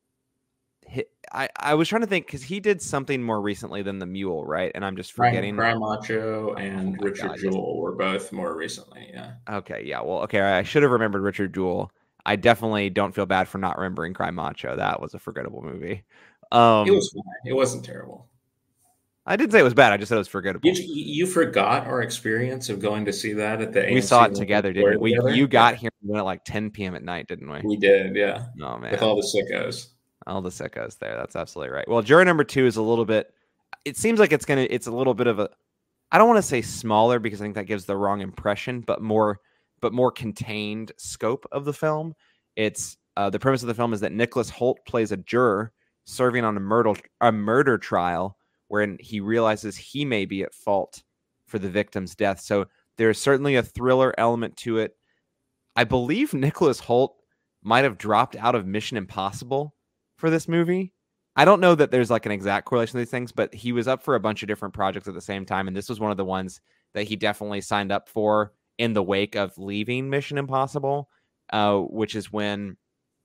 I, I was trying to think, because he did something more recently than The Mule, right? And I'm just forgetting. Cry Macho and oh Richard God, Jewell yes. were both more recently, yeah. Okay, yeah. Well, okay, I should have remembered Richard Jewell. I definitely don't feel bad for not remembering Cry Macho. That was a forgettable movie. Um, it was fine. It wasn't terrible. I didn't say it was bad. I just said it was forgettable. You, you forgot our experience of going to see that at the We A M C saw it together, didn't we? Together? You got yeah. here at like ten p.m. at night, didn't we? We did, yeah. Oh, man. With all the sickos. All the sickos there. That's absolutely right. Well, Juror number two is a little bit, it seems like it's going to, it's a little bit of a, I don't want to say smaller because I think that gives the wrong impression, but more but more contained scope of the film. It's uh, the premise of the film is that Nicholas Hoult plays a juror serving on a murder a murder trial wherein he realizes he may be at fault for the victim's death. So there's certainly a thriller element to it. I believe Nicholas Hoult might have dropped out of Mission Impossible for this movie. I don't know that there's like an exact correlation to these things, but he was up for a bunch of different projects at the same time, and this was one of the ones that he definitely signed up for in the wake of leaving Mission Impossible, uh, which is when,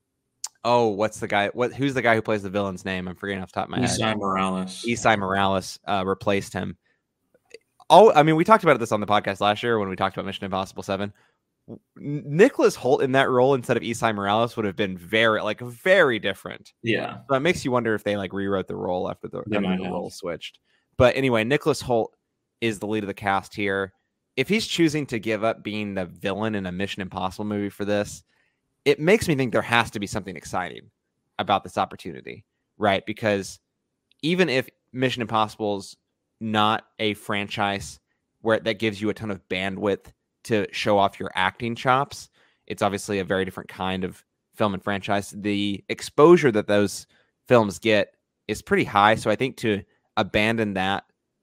oh, what's the guy? What? Who's the guy who plays the villain's name? I'm forgetting off the top of my head. Esai Morales. Esai Morales uh, replaced him. Oh, I mean, we talked about this on the podcast last year when we talked about Mission Impossible seven. Nicholas Hoult in that role instead of Esai Morales would have been very, like, very different. Yeah. So it makes you wonder if they like rewrote the role after the, They after might the have. role switched. But anyway, Nicholas Hoult is the lead of the cast here. If he's choosing to give up being the villain in a Mission Impossible movie for this, it makes me think there has to be something exciting about this opportunity, right? Because even if Mission Impossible's not a franchise where that gives you a ton of bandwidth to show off your acting chops, it's obviously a very different kind of film and franchise. The exposure that those films get is pretty high. So I think to abandon that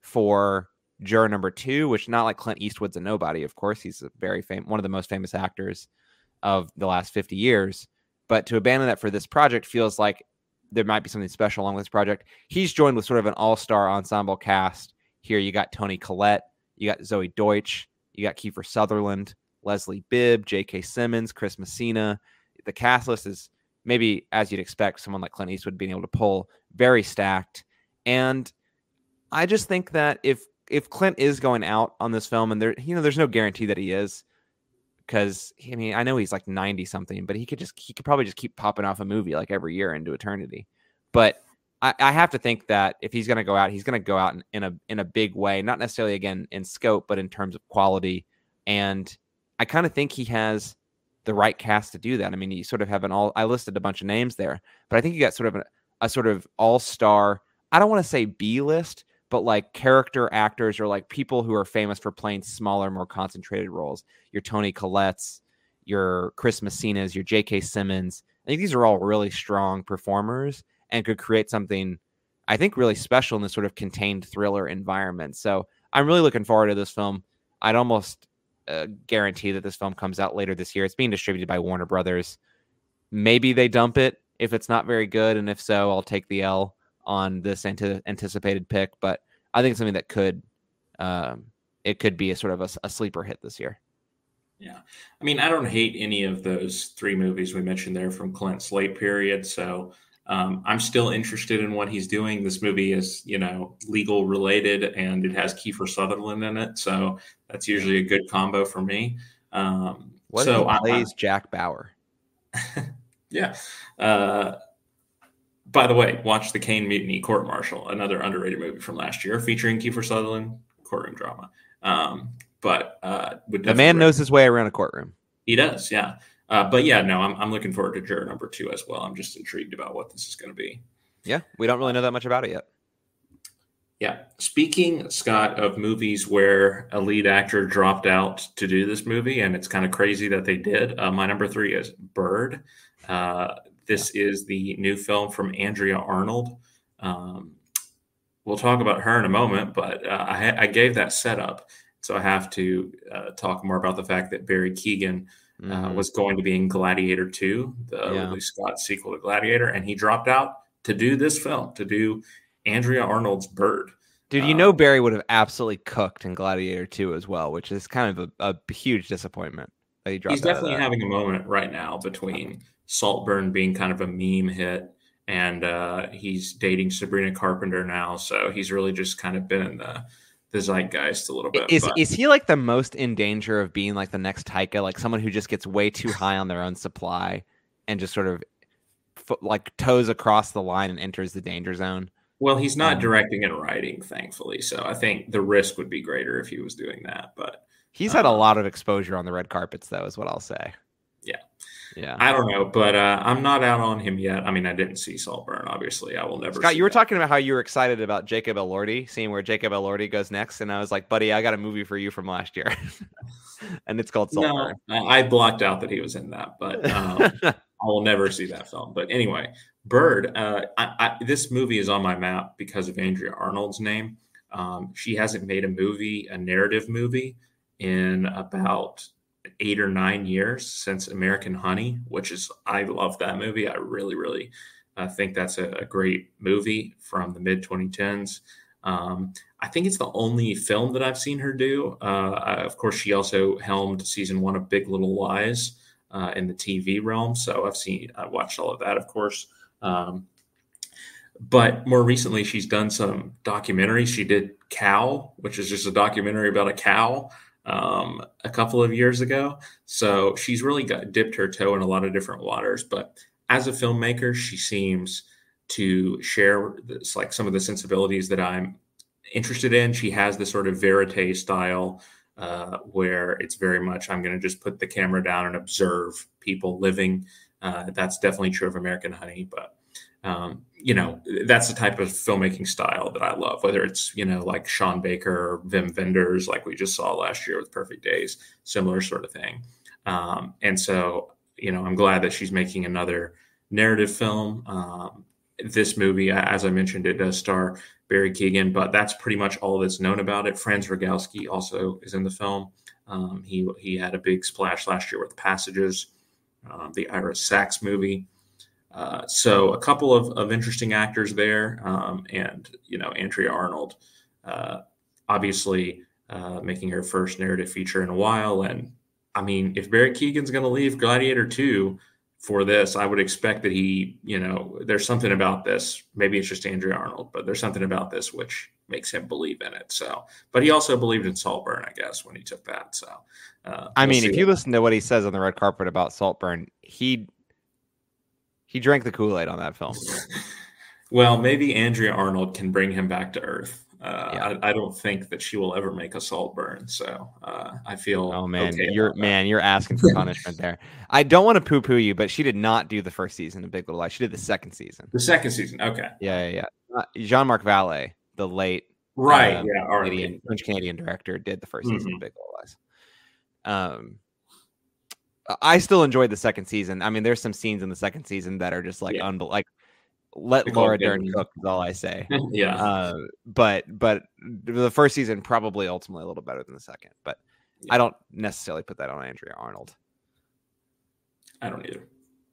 for juror number two, which not like Clint Eastwood's a nobody, of course, he's a very famous, one of the most famous actors of the last fifty years. But to abandon that for this project feels like there might be something special along with this project. He's joined with sort of an all-star ensemble cast here. You got Toni Collette, you got Zoe Deutsch, you got Kiefer Sutherland, Leslie Bibb, J K. Simmons, Chris Messina. The cast list is maybe, as you'd expect, someone like Clint Eastwood being able to pull, very stacked. And I just think that if if Clint is going out on this film, and there, you know, there's no guarantee that he is, because I mean, I know he's like ninety something, but he could just he could probably just keep popping off a movie like every year into eternity. But I, I have to think that if he's going to go out, he's going to go out in, in a in a big way, not necessarily again in scope, but in terms of quality. And I kind of think he has the right cast to do that. I mean, you sort of have an all. I listed a bunch of names there, but I think you got sort of a, a sort of all star. I don't want to say B list, but like character actors or like people who are famous for playing smaller, more concentrated roles. Your Toni Collette's, your Chris Messina's, your J K. Simmons. I think these are all really strong performers and could create something, I think, really special in this sort of contained thriller environment. So I'm really looking forward to this film. I'd almost uh, guarantee that this film comes out later this year. It's being distributed by Warner Brothers. Maybe they dump it if it's not very good, and if so, I'll take the L on this ante- anticipated pick. But I think it's something that could, um, it could be a sort of a, a sleeper hit this year. Yeah. I mean, I don't hate any of those three movies we mentioned there from Clint's late period. So um, I'm still interested in what he's doing. This movie is, you know, legal related, and it has Kiefer Sutherland in it. So that's usually a good combo for me. Um, what so if he plays I, I, Jack Bauer? Yeah. Uh, by the way, watch The Kane Mutiny Court Martial, another underrated movie from last year featuring Kiefer Sutherland, courtroom drama. Um, but uh, would the man knows his way around a courtroom. He does, yeah. Uh, but yeah, no, I'm I'm looking forward to juror number two as well. I'm just intrigued about what this is going to be. Yeah, we don't really know that much about it yet. Yeah. Speaking, Scott, of movies where a lead actor dropped out to do this movie, and it's kind of crazy that they did. Uh, my number three is Bird. Uh, this yeah. is the new film from Andrea Arnold. Um, we'll talk about her in a moment, but uh, I, I gave that setup, so I have to uh, talk more about the fact that Barry Keoghan uh, mm-hmm. was going to be in Gladiator two, the yeah. Ridley Scott sequel to Gladiator, and he dropped out to do this film, to do Andrea Arnold's Bird. Dude, you um, know Barry would have absolutely cooked in Gladiator two as well, which is kind of a, a huge disappointment that he dropped He's out definitely of that. having a moment right now between Saltburn being kind of a meme hit, and uh, he's dating Sabrina Carpenter now, so he's really just kind of been in the, the zeitgeist a little bit. Is but. is he like the most in danger of being like the next Taika, like someone who just gets way too high on their own supply and just sort of like toes across the line and enters the danger zone? Well, he's not directing and writing, thankfully. So I think the risk would be greater if he was doing that. But he's had um, a lot of exposure on the red carpets, though, is what I'll say. Yeah. Yeah. I don't know, but uh, I'm not out on him yet. I mean, I didn't see Saltburn, obviously. I will never Scott, see you were that. talking about how you were excited about Jacob Elordi, seeing where Jacob Elordi goes next. And I was like, buddy, I got a movie for you from last year. and it's called No, Saltburn. I I blocked out that he was in that, but um, I will never see that film. But anyway, Bird. Uh, I, I, this movie is on my map because of Andrea Arnold's name. Um, she hasn't made a movie, a narrative movie, in about eight or nine years since American Honey, which is I love that movie. I really, really uh, think that's a, a great movie from the mid twenty tens. Um, I think it's the only film that I've seen her do. Uh, I- of course, she also helmed season one of Big Little Lies uh, in the T V realm. So I've seen, I watched all of that, of course. Um, but more recently, she's done some documentaries. She did Cow, which is just a documentary about a cow, um, a couple of years ago. So she's really got dipped her toe in a lot of different waters. But as a filmmaker, she seems to share this, like some of the sensibilities that I'm interested in. She has this sort of verite style uh, where it's very much I'm going to just put the camera down and observe people living. Uh, that's definitely true of American Honey, but um, you know, that's the type of filmmaking style that I love, whether it's, you know, like Sean Baker or Wim Wenders, like we just saw last year with Perfect Days, similar sort of thing. Um, and so, you know, I'm glad that she's making another narrative film. Um, this movie, as I mentioned, it does star Barry Keoghan, but that's pretty much all that's known about it. Franz Rogowski also is in the film. Um, he he had a big splash last year with Passages, um, the Ira Sachs movie. Uh, so a couple of, of interesting actors there, um, and you know Andrea Arnold, uh, obviously uh, making her first narrative feature in a while. And I mean, if Barry Keoghan's going to leave Gladiator two for this, I would expect that he, you know, there's something about this. Maybe it's just Andrea Arnold, but there's something about this which makes him believe in it. So, but he also believed in Saltburn, I guess, when he took that. So, uh, I we'll mean, see if you listen to what he says on the red carpet about Saltburn, he he drank the Kool-Aid on that film. Well, maybe Andrea Arnold can bring him back to earth. Uh, Yeah. I, I don't think that she will ever make a Saltburn, so uh, I feel. Oh man, okay you're about that. man, you're asking for punishment there. I don't want to poo-poo you, but she did not do the first season of Big Little Lies. She did the second season. The second season, okay. Yeah, yeah, yeah. Uh, Jean-Marc Vallée, the late Right, um, yeah, R and B. Canadian, French Canadian director, did the first season Mhm. of Big Little Lies. Um, I still enjoyed the second season. I mean, there's some scenes in the second season that are just like Yeah. unbel- like let Nicole Laura Dern Kidman. cook is all I say. Yeah, Uh, but but the first season probably ultimately a little better than the second. But Yeah. I don't necessarily put that on Andrea Arnold. I don't either.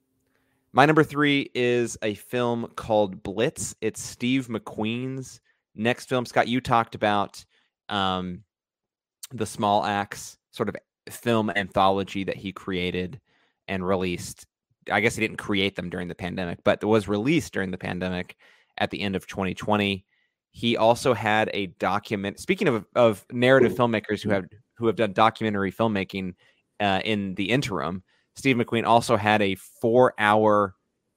My number three is a film called Blitz. It's Steve McQueen's next film. Scott, you talked about um, the Small Axe sort of film anthology that he created and released. I guess he didn't create them during the pandemic, but it was released during the pandemic at the end of twenty twenty. He also had a document. Speaking of, of narrative filmmakers who have who have done documentary filmmaking uh, in the interim, Steve McQueen also had a four-hour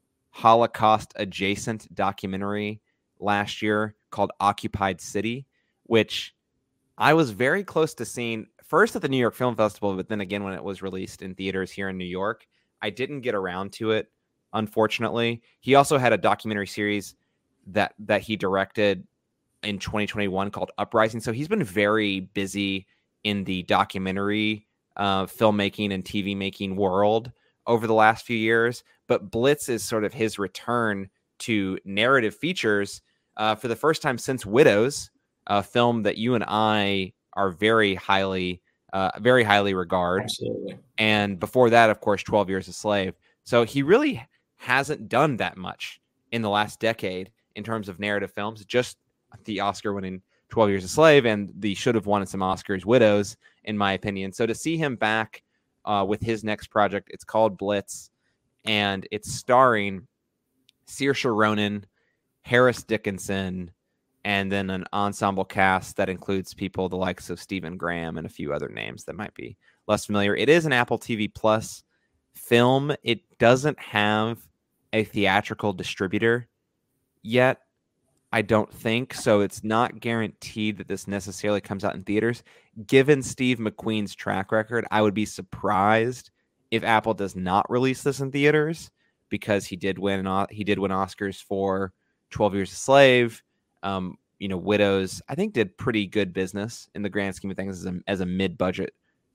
Holocaust-adjacent documentary last year called Occupied City, which I was very close to seeing first at the New York Film Festival, but then again when it was released in theaters here in New York. I didn't get around to it, unfortunately. He also had a documentary series that that he directed in twenty twenty-one called Uprising. So he's been very busy in the documentary uh, filmmaking and T V making world over the last few years. But Blitz is sort of his return to narrative features uh, for the first time since Widows, a film that you and I are very highly, uh, very highly regard. Absolutely. And before that, of course, twelve Years a Slave. So he really hasn't done that much in the last decade in terms of narrative films, just the Oscar-winning twelve Years a Slave and the should have won some Oscars Widows, in my opinion. So to see him back uh, with his next project, it's called Blitz, and it's starring Saoirse Ronan, Harris Dickinson, and then an ensemble cast that includes people the likes of Stephen Graham and a few other names that might be less familiar. It is an Apple T V Plus film. It doesn't have a theatrical distributor yet, I don't think. So it's not guaranteed that this necessarily comes out in theaters. Given Steve McQueen's track record, I would be surprised if Apple does not release this in theaters, because he did win he did win Oscars for twelve Years a Slave. Um, you know, Widows, I think, did pretty good business in the grand scheme of things as a, as a mid-budget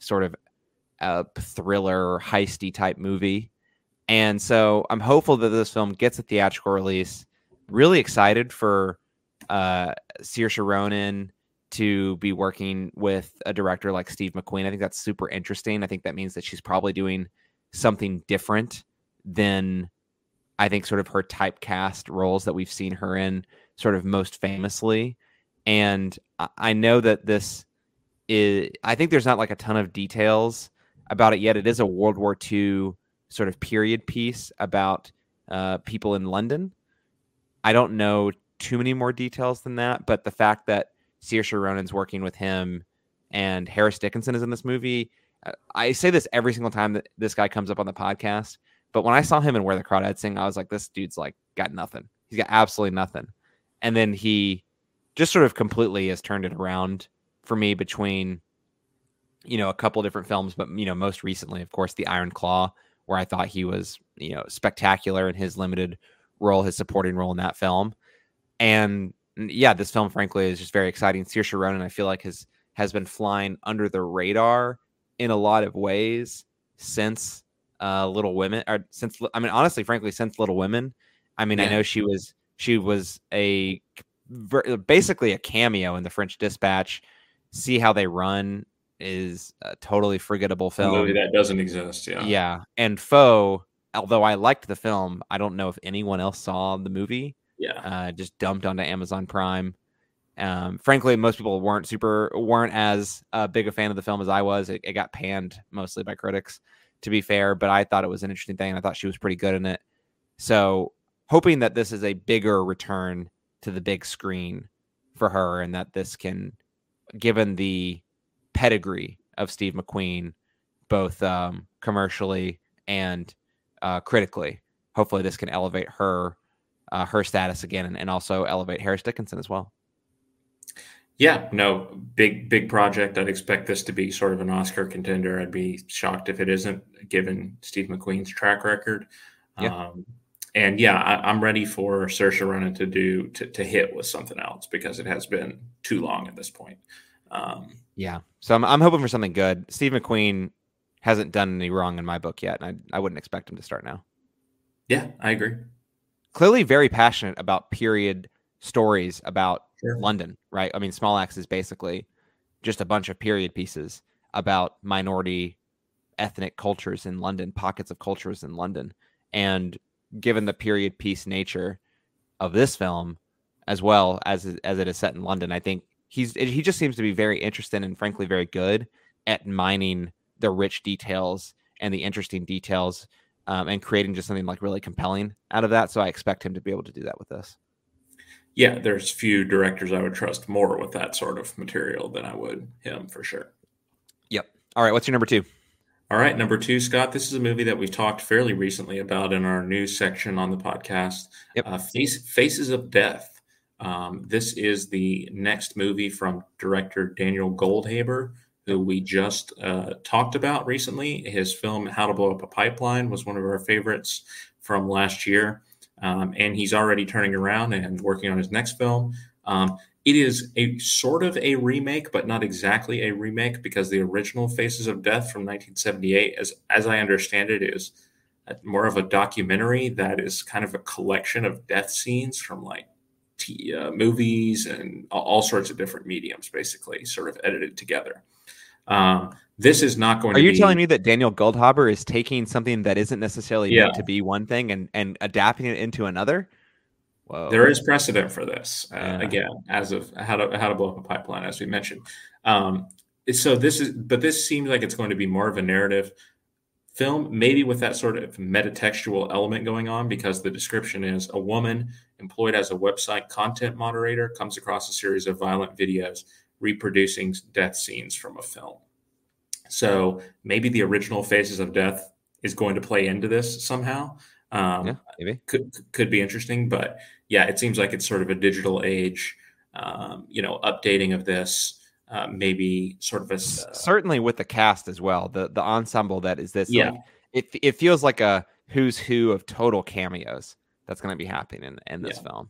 sort of a thriller, heisty type movie. And so I'm hopeful that this film gets a theatrical release. Really excited for uh, Saoirse Ronan to be working with a director like Steve McQueen. I think that's super interesting. I think that means that she's probably doing something different than I think sort of her typecast roles that we've seen her in sort of most famously. And I know that this is, I think there's not like a ton of details about it yet. It is a World War Two sort of period piece about uh, people in London. I don't know too many more details than that, but the fact that Saoirse Ronan's working with him and Harris Dickinson is in this movie. I say this every single time that this guy comes up on the podcast, but when I saw him in Where the Crawdads Sing, I was like, this dude's like got nothing. He's got absolutely nothing. And then he just sort of completely has turned it around for me between, you know, a couple different films, but, you know, most recently, of course, The Iron Claw, where I thought he was, you know, spectacular in his limited role, his supporting role in that film. And yeah, this film, frankly, is just very exciting. Saoirse Ronan, I feel like, has has been flying under the radar in a lot of ways since uh, Little Women, or since, I mean, honestly, frankly, since Little Women. I mean, yeah. I know she was she was a basically a cameo in The French Dispatch. See How They Run is a totally forgettable film. A movie that doesn't exist. Yeah, yeah, and Foe. Although I liked the film, I don't know if anyone else saw the movie. Yeah, uh, just dumped onto Amazon Prime. Um, frankly, most people weren't super weren't as uh, big a fan of the film as I was. It, it got panned mostly by critics, to be fair. But I thought it was an interesting thing, and I thought she was pretty good in it. So, hoping that this is a bigger return to the big screen for her, and that this can, given the pedigree of Steve McQueen, both um, commercially and uh, critically, hopefully this can elevate her. Uh, her status again, and, and also elevate Harris Dickinson as well. Yeah, no, big, big project. I'd expect this to be sort of an Oscar contender. I'd be shocked if it isn't, given Steve McQueen's track record. Yeah. Um, and yeah, I, I'm ready for Saoirse Ronan to do, to, to hit with something else, because it has been too long at this point. Um, yeah. So I'm, I'm hoping for something good. Steve McQueen hasn't done any wrong in my book yet, and I, I wouldn't expect him to start now. Yeah, I agree. Clearly very passionate about period stories about Sure. London, right? I mean, Small Axe is basically just a bunch of period pieces about minority ethnic cultures in London, pockets of cultures in London. And given the period piece nature of this film, as well as, as it is set in London, I think he's he just seems to be very interested and frankly very good at mining the rich details and the interesting details Um, and creating just something like really compelling out of that. So I expect him to be able to do that with this. Yeah, there's few directors I would trust more with that sort of material than I would him, for sure. Yep. All right, what's your number two? All right, number two, Scott. This is a movie that we've talked fairly recently about in our news section on the podcast. Yep. Uh, Face, Faces of Death. Um, this is the next movie from director Daniel Goldhaber, who we just uh, talked about recently. His film How to Blow Up a Pipeline was one of our favorites from last year. Um, and he's already turning around and working on his next film. Um, it is a sort of a remake, but not exactly a remake, because the original Faces of Death from nineteen seventy-eight, as, as I understand it, is more of a documentary that is kind of a collection of death scenes from like t- uh, movies and all sorts of different mediums, basically, sort of edited together. Um, this is not going Are to be... Are you telling me that Daniel Goldhaber is taking something that isn't necessarily yeah. meant to be one thing and, and adapting it into another? Whoa. There is precedent for this, uh, yeah. again, as of how to, how to blow up a pipeline, as we mentioned. Um, so this is, but this seems like it's going to be more of a narrative film, maybe with that sort of metatextual element going on, because the description is a woman employed as a website content moderator comes across a series of violent videos reproducing death scenes from a film. So maybe the original Faces of Death is going to play into this somehow. Um, yeah, maybe. Could could be interesting, but yeah, it seems like it's sort of a digital age, um, you know, updating of this. Uh, maybe sort of a uh, certainly with the cast as well. The the ensemble that is this. Yeah, like, it it feels like a who's who of total cameos that's going to be happening in, in this yeah. film.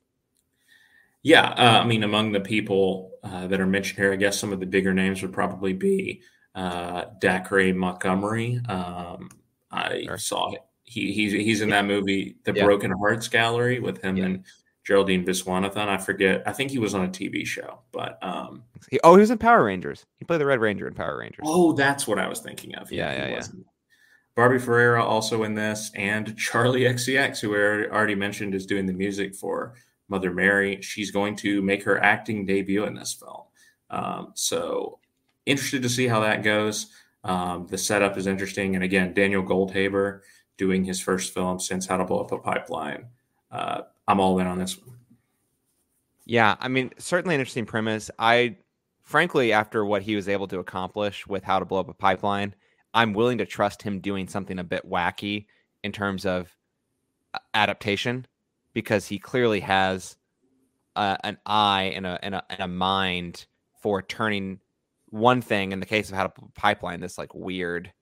Yeah, uh, I mean, among the people uh, that are mentioned here, I guess some of the bigger names would probably be uh, Dacre Montgomery. Um, I Sure. saw it. He, he's he's in that movie, The Yeah. Broken Hearts Gallery, with him Yeah. and Geraldine Viswanathan. I forget. I think he was on a T V show, but um, He, oh, he was in Power Rangers. He played the Red Ranger in Power Rangers. oh, that's what I was thinking of. Yeah, Yeah, yeah, he yeah. wasn't. Barbie Ferreira also in this, and Charlie X C X, who I already mentioned, is doing the music for Mother Mary. She's going to make her acting debut in this film. Um, so interested to see how that goes. Um, the setup is interesting. And again, Daniel Goldhaber doing his first film since How to Blow Up a Pipeline. Uh, I'm all in on this one. Yeah, I mean, certainly an interesting premise. I, frankly, after what he was able to accomplish with How to Blow Up a Pipeline, I'm willing to trust him doing something a bit wacky in terms of adaptation, because he clearly has uh, an eye and a, and a and a mind for turning one thing, in the case of How to Blow Up a Pipeline, this like weird,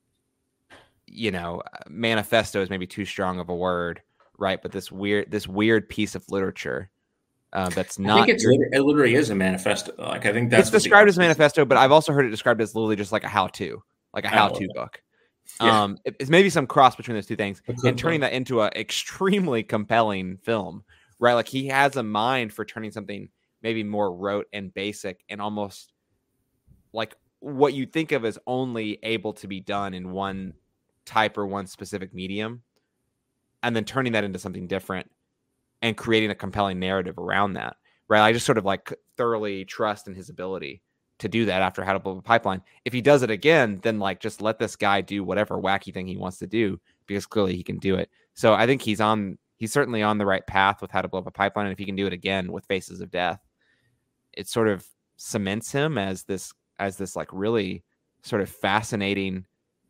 you know, manifesto is maybe too strong of a word, right? But this weird this weird piece of literature. Uh, that's not. I think it's it literally is a manifesto. Like I think that's it's described as a manifesto, but I've also heard it described as literally just like a how-to, like a how-to oh, book. Yeah. Um, it, it's maybe some cross between those two things, and turning that into an extremely compelling film, right? Like he has a mind for turning something maybe more rote and basic, and almost like what you think of as only able to be done in one type or one specific medium, and then turning that into something different and creating a compelling narrative around that, right? I just sort of like thoroughly trust in his ability to do that after How to Blow Up a Pipeline. If he does it again, then like just let this guy do whatever wacky thing he wants to do, because clearly he can do it. So I think he's on, he's certainly on the right path with How to Blow Up a Pipeline. And if he can do it again with Faces of Death, it sort of cements him as this, as this like really sort of fascinating,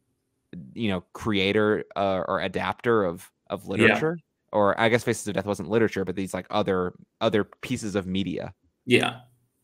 you know, creator uh, or adapter of, of literature. Yeah. Or I guess Faces of Death wasn't literature, but these like other other pieces of media. Yeah.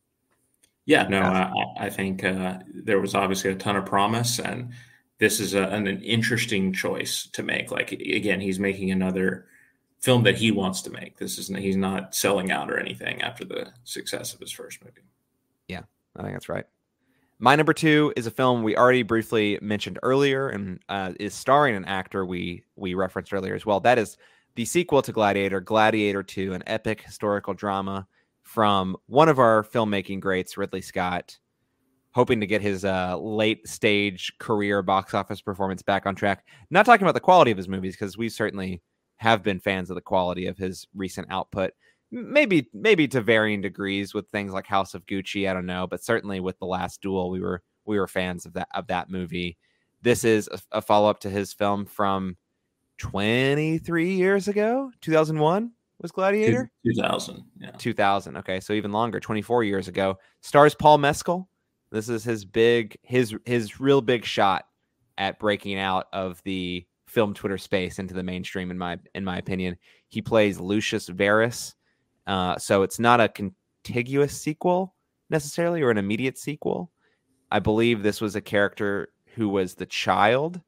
Yeah, no, I, I think uh, there was obviously a ton of promise, and this is a, an, an interesting choice to make. Like, again, he's making another film that he wants to make. This isn't, he's not selling out or anything after the success of his first movie. Yeah, I think that's right. My number two is a film we already briefly mentioned earlier, and uh, is starring an actor we we referenced earlier as well. That is the sequel to Gladiator, Gladiator two, an epic historical drama from one of our filmmaking greats, Ridley Scott, hoping to get his uh, late stage career box office performance back on track. Not talking about the quality of his movies, because we certainly have been fans of the quality of his recent output. Maybe, maybe to varying degrees with things like House of Gucci, I don't know, but certainly with The Last Duel, we were we were fans of that of that movie. This is a, a follow up to his film from twenty-three years ago. two thousand one was Gladiator. two thousand, yeah. two thousand. Okay, so even longer. twenty-four years ago. Stars Paul Mescal. This is his big, his his real big shot at breaking out of the film Twitter space into the mainstream. In my in my opinion, he plays Lucius Verus. Uh, so it's not a contiguous sequel necessarily, or an immediate sequel. I believe this was a character who was the child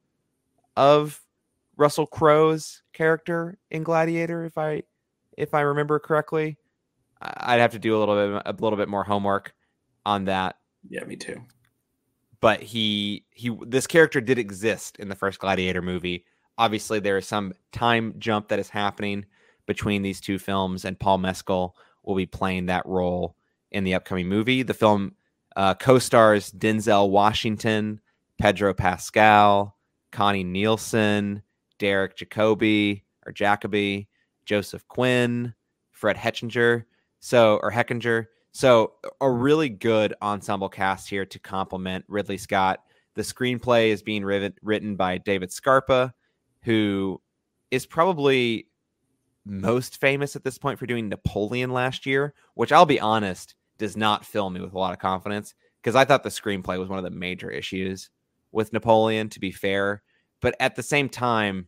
of Russell Crowe's character in Gladiator, if I if I remember correctly. I'd have to do a little bit a little bit more homework on that. Yeah, me too. But he he this character did exist in the first Gladiator movie. Obviously, there is some time jump that is happening between these two films, and Paul Mescal will be playing that role in the upcoming movie. The film uh, co-stars Denzel Washington, Pedro Pascal, Connie Nielsen, Derek Jacobi or Jacoby, Joseph Quinn, Fred Hechinger, so or Heckinger. So a really good ensemble cast here to complement Ridley Scott. The screenplay is being written by David Scarpa, who is probably most famous at this point for doing Napoleon last year, which I'll be honest, does not fill me with a lot of confidence, because I thought the screenplay was one of the major issues with Napoleon, to be fair. But at the same time,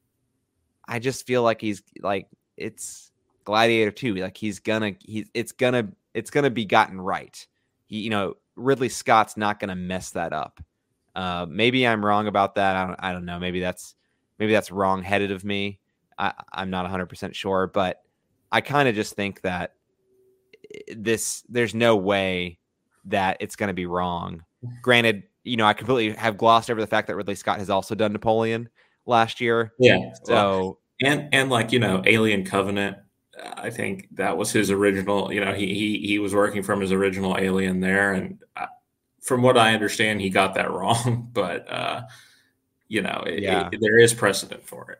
I just feel like he's like, it's Gladiator two. Like he's gonna, he's, it's gonna, it's gonna be gotten right. He, you know, Ridley Scott's not gonna mess that up. Uh, maybe I'm wrong about that. I don't, I don't know. Maybe that's, maybe that's wrong headed of me. I, I'm not one hundred percent sure, but I kind of just think that this, there's no way that it's going to be wrong. Granted, you know, I completely have glossed over the fact that Ridley Scott has also done Napoleon last year. Yeah. Well, So and and like, you know, Alien Covenant, I think that was his original, you know, he he he was working from his original Alien there, and uh, from what I understand, he got that wrong, but uh, you know, it, yeah. it, there is precedent for it.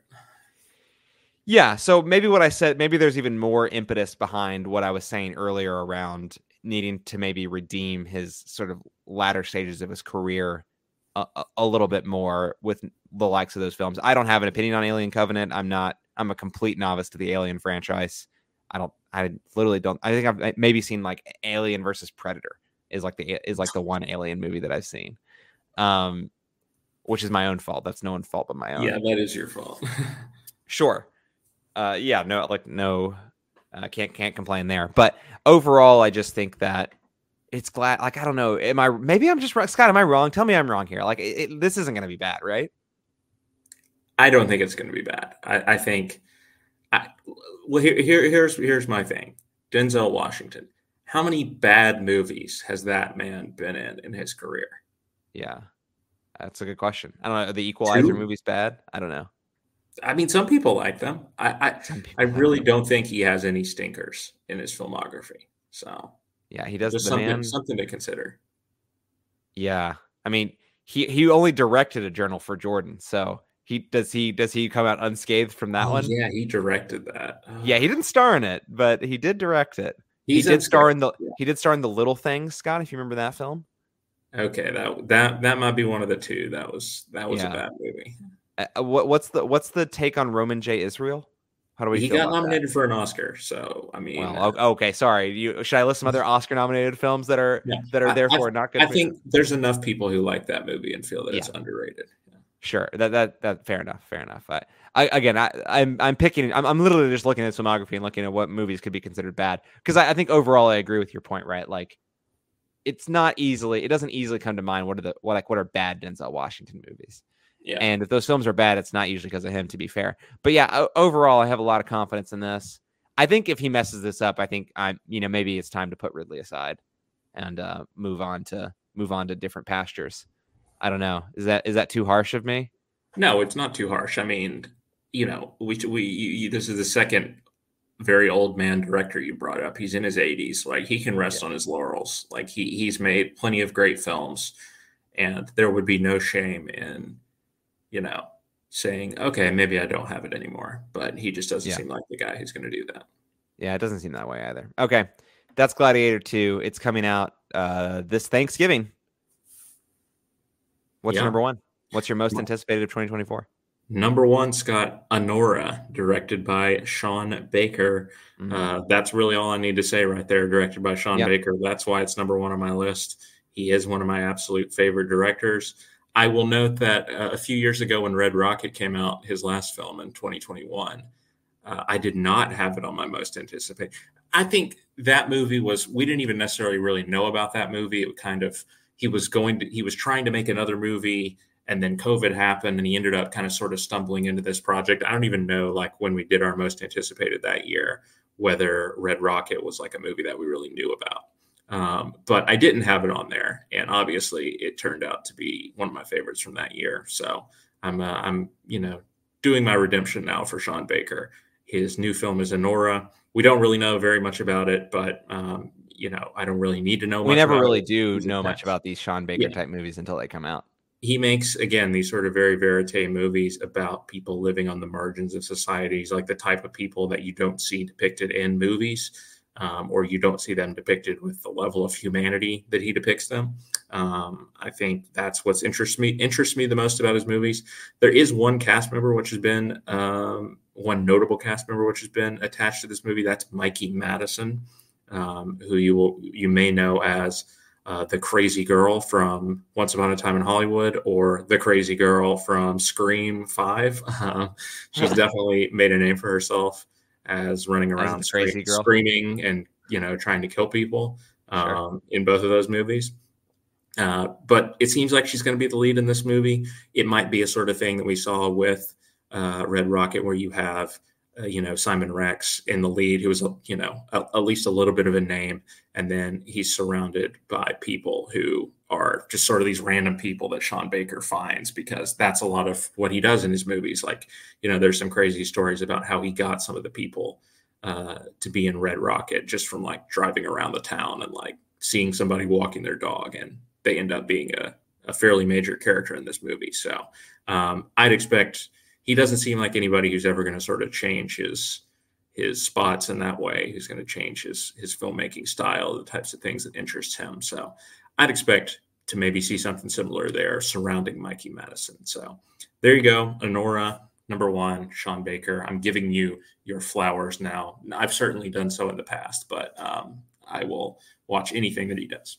Yeah, so maybe what I said, maybe there's even more impetus behind what I was saying earlier around needing to maybe redeem his sort of latter stages of his career a, a, a little bit more with the likes of those films. I don't have an opinion on Alien Covenant. I'm not, I'm a complete novice to the Alien franchise. I don't, I literally don't, I think I've maybe seen like Alien versus Predator is like the, is like the one Alien movie that I've seen. Um, which is my own fault. That's no one's fault but my own. Yeah, that is your fault. Sure. Uh, yeah, no, like no, uh, can't can't complain there. But overall, I just think that it's glad. Like I don't know, am I? Maybe I'm just wrong. Scott, am I wrong? Tell me I'm wrong here. Like it, it, this isn't going to be bad, right? I don't think it's going to be bad. I, I think. I, well, here, here here's here's my thing. Denzel Washington. How many bad movies has that man been in in his career? Yeah, that's a good question. I don't know. Are the Equalizer Two? movies bad? I don't know. I mean, some people like them. I I, I really like don't think he has any stinkers in his filmography. So yeah, he does. Just The something man, something to consider. Yeah, I mean, he he only directed A Journal for Jordan, so he does he does he come out unscathed from that oh, one? Yeah, he directed that. Oh. Yeah, he didn't star in it, but he did direct it. He's he did star scared. in the yeah. he did star in The Little Things, Scott, if you remember that film. Okay, that that that might be one of the two. That was that was yeah. a bad movie. Uh, what what's the what's the take on Roman J. Israel? How do we? He feel got about nominated that? for an Oscar, so I mean. Well, okay, sorry. You should I list some other Oscar-nominated films that are yeah, that are therefore I, not good? I think there's enough people who like that movie and feel that yeah. it's underrated. Yeah. Sure, that that that fair enough, fair enough. I, I again, I, I'm I'm picking. I'm I'm literally just looking at filmography and looking at what movies could be considered bad because I, I think overall I agree with your point, right? Like, it's not easily, it doesn't easily come to mind what are the what like what are bad Denzel Washington movies. Yeah. And if those films are bad, it's not usually because of him, to be fair. But yeah, overall, I have a lot of confidence in this. I think if he messes this up, I think I'm, you know, maybe it's time to put Ridley aside and uh, move on to move on to different pastures. I don't know. Is that is that too harsh of me? No, it's not too harsh. I mean, you know, we we you, this is the second very old man director you brought up. He's in his eighties. Like he can rest yeah. on his laurels. Like he he's made plenty of great films, and there would be no shame in, you know, saying, okay, maybe I don't have it anymore. But he just doesn't yeah. seem like the guy who's going to do that. Yeah, it doesn't seem that way either. Okay, that's Gladiator two. It's coming out uh, this Thanksgiving. What's yeah. your number one? What's your most anticipated of twenty twenty-four? Number one, Scott, Anora, directed by Sean Baker. Mm-hmm. Uh, that's really all I need to say right there, directed by Sean yep. Baker. That's why it's number one on my list. He is one of my absolute favorite directors. I will note that uh, a few years ago when Red Rocket came out, his last film in twenty twenty-one, uh, I did not have it on my most anticipated. I think that movie was, we didn't even necessarily really know about that movie. It kind of, he was going to, he was trying to make another movie, and then COVID happened and he ended up kind of sort of stumbling into this project. I don't even know, like when we did our most anticipated that year, whether Red Rocket was like a movie that we really knew about. Um, but I didn't have it on there, and obviously it turned out to be one of my favorites from that year. So I'm, uh, I'm, you know, doing my redemption now for Sean Baker. His new film is Anora. We don't really know very much about it, but um, you know, I don't really need to know. We much never about really it. do He's know attached. much about these Sean Baker yeah. type movies until they come out. He makes, again, these sort of very verite movies about people living on the margins of societies, like the type of people that you don't see depicted in movies. Um, or you don't see them depicted with the level of humanity that he depicts them. Um, I think that's what's interests me interests me the most about his movies. There is one cast member which has been um, one notable cast member which has been attached to this movie. That's Mikey Madison, um, who you will you may know as uh, the crazy girl from Once Upon a Time in Hollywood, or the crazy girl from Scream Five. Uh, she's definitely made a name for herself as running around as crazy girl. screaming and, you know, trying to kill people um, sure. in both of those movies. Uh, but it seems like she's going to be the lead in this movie. It might be a sort of thing that we saw with uh, Red Rocket, where you have, uh, you know, Simon Rex in the lead, who was, you know, a, at least a little bit of a name. And then he's surrounded by people who are just sort of these random people that Sean Baker finds, because that's a lot of what he does in his movies. Like, you know, there's some crazy stories about how he got some of the people uh, to be in Red Rocket just from like driving around the town and like seeing somebody walking their dog, and they end up being a, a fairly major character in this movie. So um, I'd expect, he doesn't seem like anybody who's ever going to sort of change his his spots in that way. He's going to change his his filmmaking style, the types of things that interest him. So I'd expect to maybe see something similar there surrounding Mikey Madison. So there you go. Anora, number one, Sean Baker. I'm giving you your flowers now. I've certainly done so in the past, but um, I will watch anything that he does.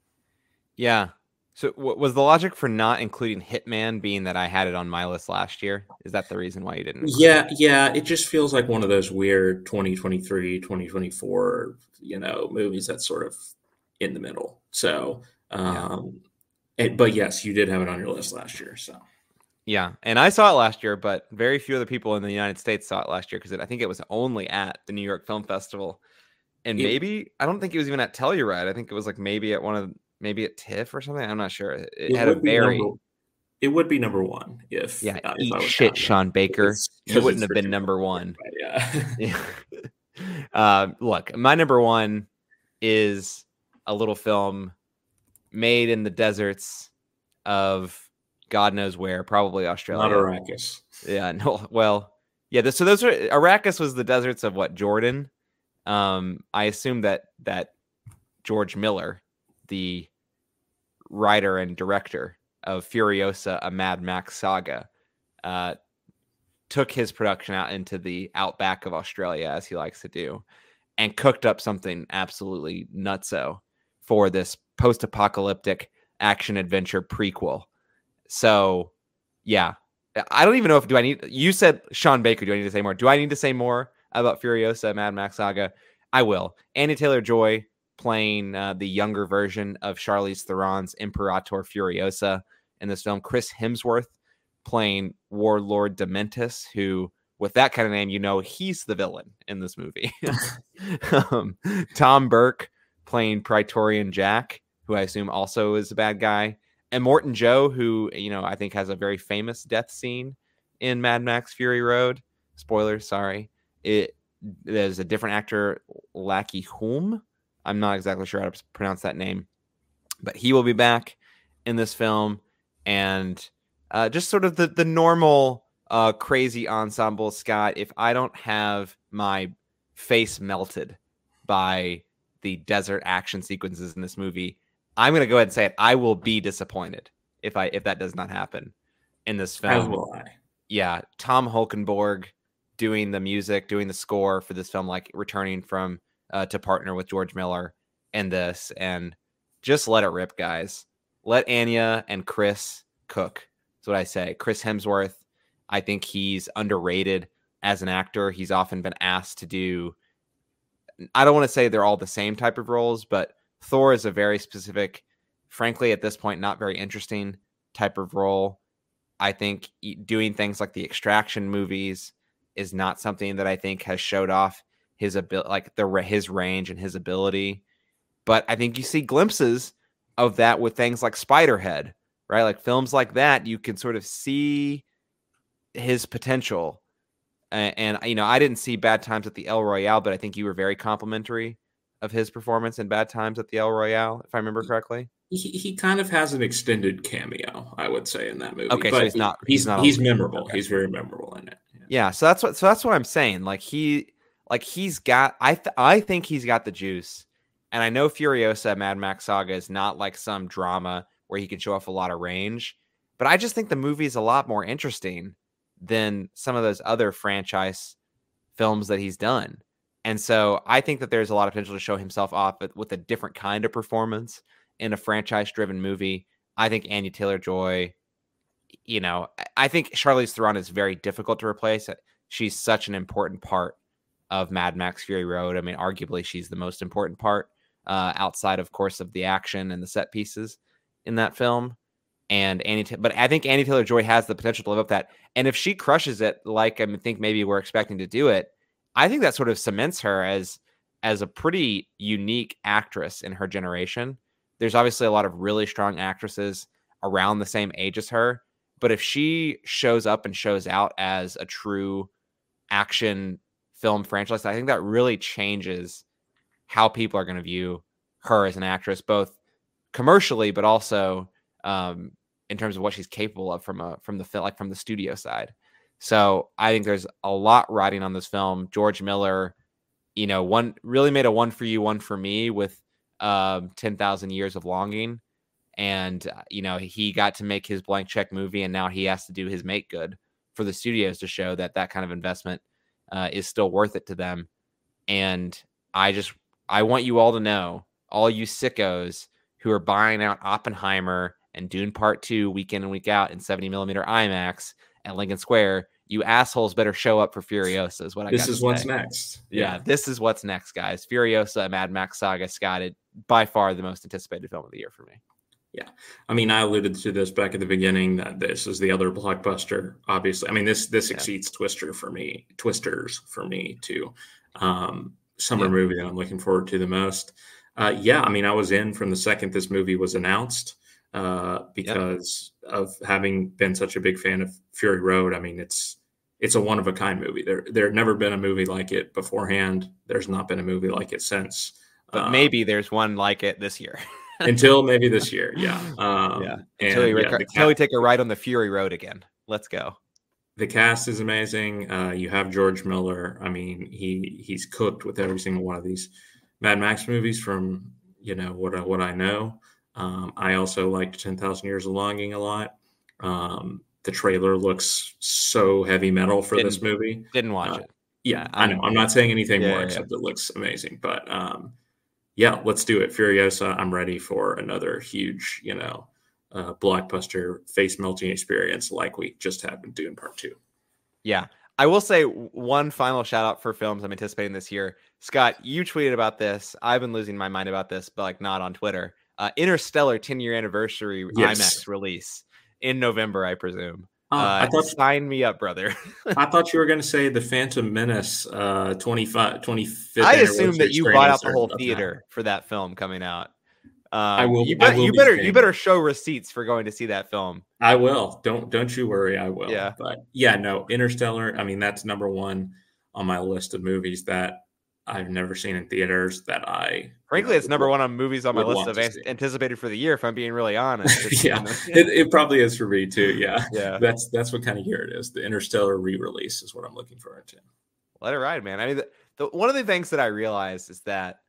Yeah. So w- was the logic for not including Hitman being that I had it on my list last year? Is that the reason why you didn't include Yeah, it? yeah. It just feels like one of those weird twenty twenty-three, twenty twenty-four, you know, movies that's sort of in the middle. So, um, yeah. it, but yes, you did have it on your list last year. So, yeah. And I saw it last year, but very few other people in the United States saw it last year because I think it was only at the New York Film Festival. And it, maybe, I don't think it was even at Telluride. I think it was like maybe at one of, maybe at TIFF or something. I'm not sure. It, it had a very, number, it would be number one if, yeah, uh, eat if I was shit, counting. Sean Baker. You wouldn't have been number one. Yeah. yeah. uh, look, my number one is a little film made in the deserts of God knows where, probably Australia. Not Arrakis. Yeah, no, well, yeah. This, so those are, Arrakis was the deserts of what, Jordan? Um, I assume that that George Miller, the writer and director of Furiosa, a Mad Max saga, uh, took his production out into the outback of Australia, as he likes to do, and cooked up something absolutely nutso for this post-apocalyptic action-adventure prequel. So, yeah. I don't even know if, do I need, you said Sean Baker, do I need to say more? Do I need to say more about Furiosa, Mad Max saga? I will. Anya Taylor-Joy playing uh, the younger version of Charlize Theron's Imperator Furiosa in this film. Chris Hemsworth playing Warlord Dementus, who, with that kind of name, you know he's the villain in this movie. um, Tom Burke playing Praetorian Jack, who I assume also is a bad guy. And Morton Joe, who, you know, I think has a very famous death scene in Mad Max Fury Road. Spoilers, sorry. It There's a different actor, Lackey Hulme. I'm not exactly sure how to pronounce that name, but he will be back in this film. And uh, just sort of the, the normal uh, crazy ensemble, Scott. If I don't have my face melted by the desert action sequences in this movie, I'm going to go ahead and say it. I will be disappointed if I if that does not happen in this film. As will I. Yeah, Tom Holkenborg doing the music, doing the score for this film, like returning from uh, to partner with George Miller in this, and just let it rip, guys. Let Anya and Chris cook. That's what I say. Chris Hemsworth, I think he's underrated as an actor. He's often been asked to do, I don't want to say they're all the same type of roles, but Thor is a very specific, frankly, at this point, not very interesting type of role. I think doing things like the Extraction movies is not something that I think has showed off his ability, like the his range and his ability. But I think you see glimpses of that with things like Spiderhead, right? Like films like that, you can sort of see his potential. And, and you know, I didn't see Bad Times at the El Royale, but I think you were very complimentary of his performance in Bad Times at the El Royale, if I remember correctly. He, he kind of has an extended cameo, I would say, in that movie. Okay, but so he's not. He's he's not. he's memorable. Okay. He's very memorable in it. Yeah. yeah. So that's what. So that's what I'm saying. Like he, like he's got. I th- I think he's got the juice. And I know Furiosa, Mad Max Saga is not like some drama where he can show off a lot of range, but I just think the movie is a lot more interesting than some of those other franchise films that he's done. And so I think that there's a lot of potential to show himself off with a different kind of performance in a franchise-driven movie. I think Anya Taylor-Joy, you know, I think Charlize Theron is very difficult to replace. She's such an important part of Mad Max Fury Road. I mean, arguably she's the most important part uh, outside, of course, of the action and the set pieces in that film. And Annie, but I think Anya Taylor-Joy has the potential to live up that. And if she crushes it, like I think maybe we're expecting to do it, I think that sort of cements her as as a pretty unique actress in her generation. there's obviously a lot of really strong actresses around the same age as her. But if she shows up and shows out as a true action film franchise, I think that really changes how people are going to view her as an actress, both commercially, but also um, in terms of what she's capable of from a from the film, like from the studio side. So I think there's a lot riding on this film. George Miller, you know, one really made a one for you, one for me with um, ten thousand Years of Longing. And, uh, you know, he got to make his blank check movie, and now he has to do his make good for the studios to show that that kind of investment uh, is still worth it to them. And I just, I want you all to know, all you sickos who are buying out Oppenheimer and Dune Part two week in and week out in seventy millimeter IMAX at Lincoln Square, you assholes better show up for Furiosa is what I got to say. This is what's next. Yeah. yeah, this is what's next, guys. Furiosa, Mad Max Saga, Scott, it, by far the most anticipated film of the year for me. Yeah. I mean, I alluded to this back at the beginning that this is the other blockbuster, obviously. I mean, this this yeah. exceeds Twister for me, Twisters for me, too. Um, summer yeah. movie that I'm looking forward to the most. Uh, yeah, I mean, I was in from the second this movie was announced uh, because yep. of having been such a big fan of Fury Road. I mean, it's it's a one-of-a-kind movie. There there had never been a movie like it beforehand. There's not been a movie like it since. But uh, maybe there's one like it this year. Until maybe this year, yeah. Um, yeah. Until, and, we, yeah, until we take a ride on the Fury Road again. Let's go. The cast is amazing. Uh, you have George Miller. I mean, he he's cooked with every single one of these Mad Max movies from, you know, what I, what I know. Um, I also liked ten thousand Years of Longing a lot. Um, the trailer looks so heavy metal for didn't, this movie. Didn't watch uh, it. Yeah, I know. I'm not saying anything yeah, more yeah, except yeah. it looks amazing. But um, yeah, let's do it. Furiosa. I'm ready for another huge, you know, uh, blockbuster face melting experience like we just had in Dune Part Two. Yeah. I will say one final shout out for films I'm anticipating this year. Scott, you tweeted about this. I've been losing my mind about this, but like not on Twitter. Uh, Interstellar ten year anniversary yes. IMAX release in November, I presume. Uh, uh, I thought, sign me up, brother. I thought you were going to say the Phantom Menace uh, twenty-five, twenty-fifth. I assume that you bought out the whole theater that. for that film coming out. Um, I will. You, I will you better. Paying. You better show receipts for going to see that film. I will. Don't don't you worry. I will. Yeah. But yeah, no. Interstellar. I mean, that's number one on my list of movies that I've never seen in theaters. That I. Frankly, you know, it's number one on movies on my list of an- anticipated for the year. If I'm being really honest. yeah, it, it probably is for me too. Yeah. Yeah. That's that's what kind of year it is. The Interstellar re-release is what I'm looking forward to. Let it ride, man. I mean, the, the one of the things that I realized is that,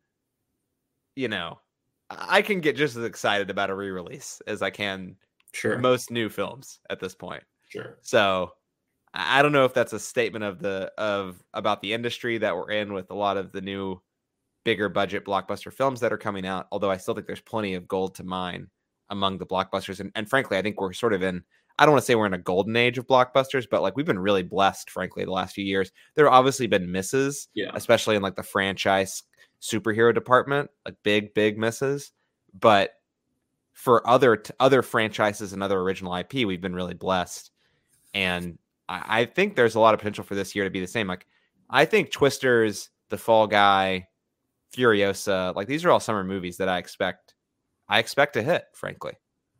you know, I can get just as excited about a re-release as I can sure. most new films at this point. Sure. So I don't know if that's a statement of the of about the industry that we're in with a lot of the new bigger budget blockbuster films that are coming out. Although I still think there's plenty of gold to mine among the blockbusters. And, and frankly, I think we're sort of in, I don't want to say we're in a golden age of blockbusters, but like we've been really blessed, frankly, the last few years. There have obviously been misses, yeah. especially in like the franchise superhero department, like big, big misses. But for other t- other franchises and other original I P, we've been really blessed. And I, I think there's a lot of potential for this year to be the same. Like, I think Twisters, The Fall Guy, Furiosa, like these are all summer movies that I expect, I expect to hit, frankly.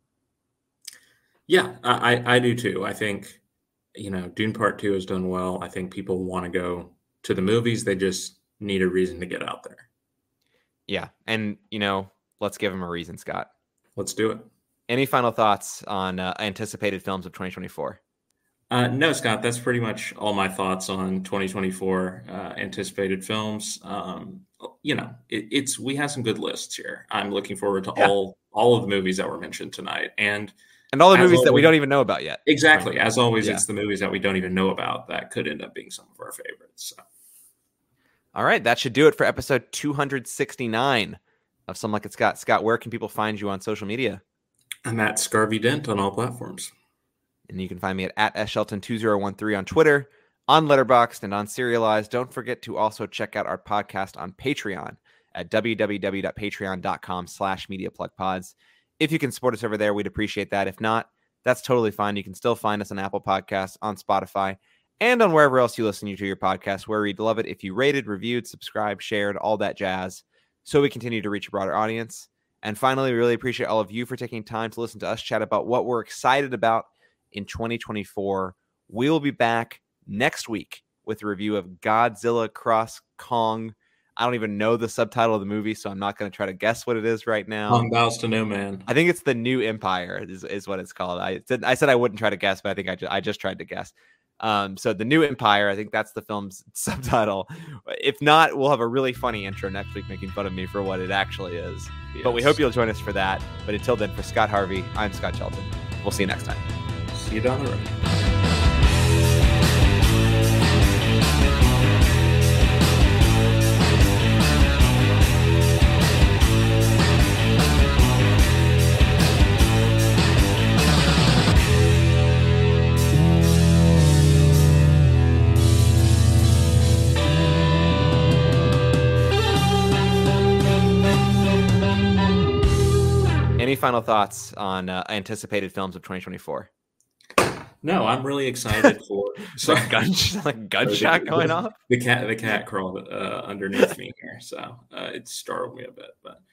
Yeah, I, I do too. I think, you know, Dune Part Two has done well. I think people want to go to the movies. They just need a reason to get out there. Yeah. And, you know, let's give them a reason, Scott. Let's do it. Any final thoughts on uh, anticipated films of twenty twenty-four? Uh, no, Scott, that's pretty much all my thoughts on twenty twenty-four uh, anticipated films. Um, you know, it, it's we have some good lists here. I'm looking forward to yeah. all all of the movies that were mentioned tonight, and and all the movies always, that we don't even know about yet. Exactly. As always, yeah. it's the movies that we don't even know about that could end up being some of our favorites. So. All right, that should do it for episode two sixty-nine of Some Like It Scott. Scott, where can people find you on social media? I'm at Scarvy Dent on all platforms. And you can find me at, at S Shelton two thousand thirteen on Twitter, on Letterboxd, and on Serialized. Don't forget to also check out our podcast on Patreon at www.patreon.com slash mediaplugpods. If you can support us over there, we'd appreciate that. If not, that's totally fine. You can still find us on Apple Podcasts, on Spotify, and on wherever else you listen to your podcast, where we'd love it if you rated, reviewed, subscribed, shared, all that jazz, so we continue to reach a broader audience. And finally, we really appreciate all of you for taking time to listen to us chat about what we're excited about in twenty twenty-four. We will be back next week with a review of Godzilla Cross Kong. I don't even know the subtitle of the movie, so I'm not going to try to guess what it is right now. Kong Bows to No Man. I think it's The New Empire is, is what it's called. I said I said I wouldn't try to guess, but I think I just, I just tried to guess. Um, so The New Empire, I think that's the film's subtitle. If not, we'll have a really funny intro next week making fun of me for what it actually is. Yes. But we hope you'll join us for that. But until then, for Scott Harvey, I'm Scott Shelton. We'll see you next time. See you down the road. Any final thoughts on uh, anticipated films of twenty twenty-four? No, I'm really excited for so like gun, like gunshot going off. The cat, the cat crawled uh, underneath me here, so uh, it startled me a bit. But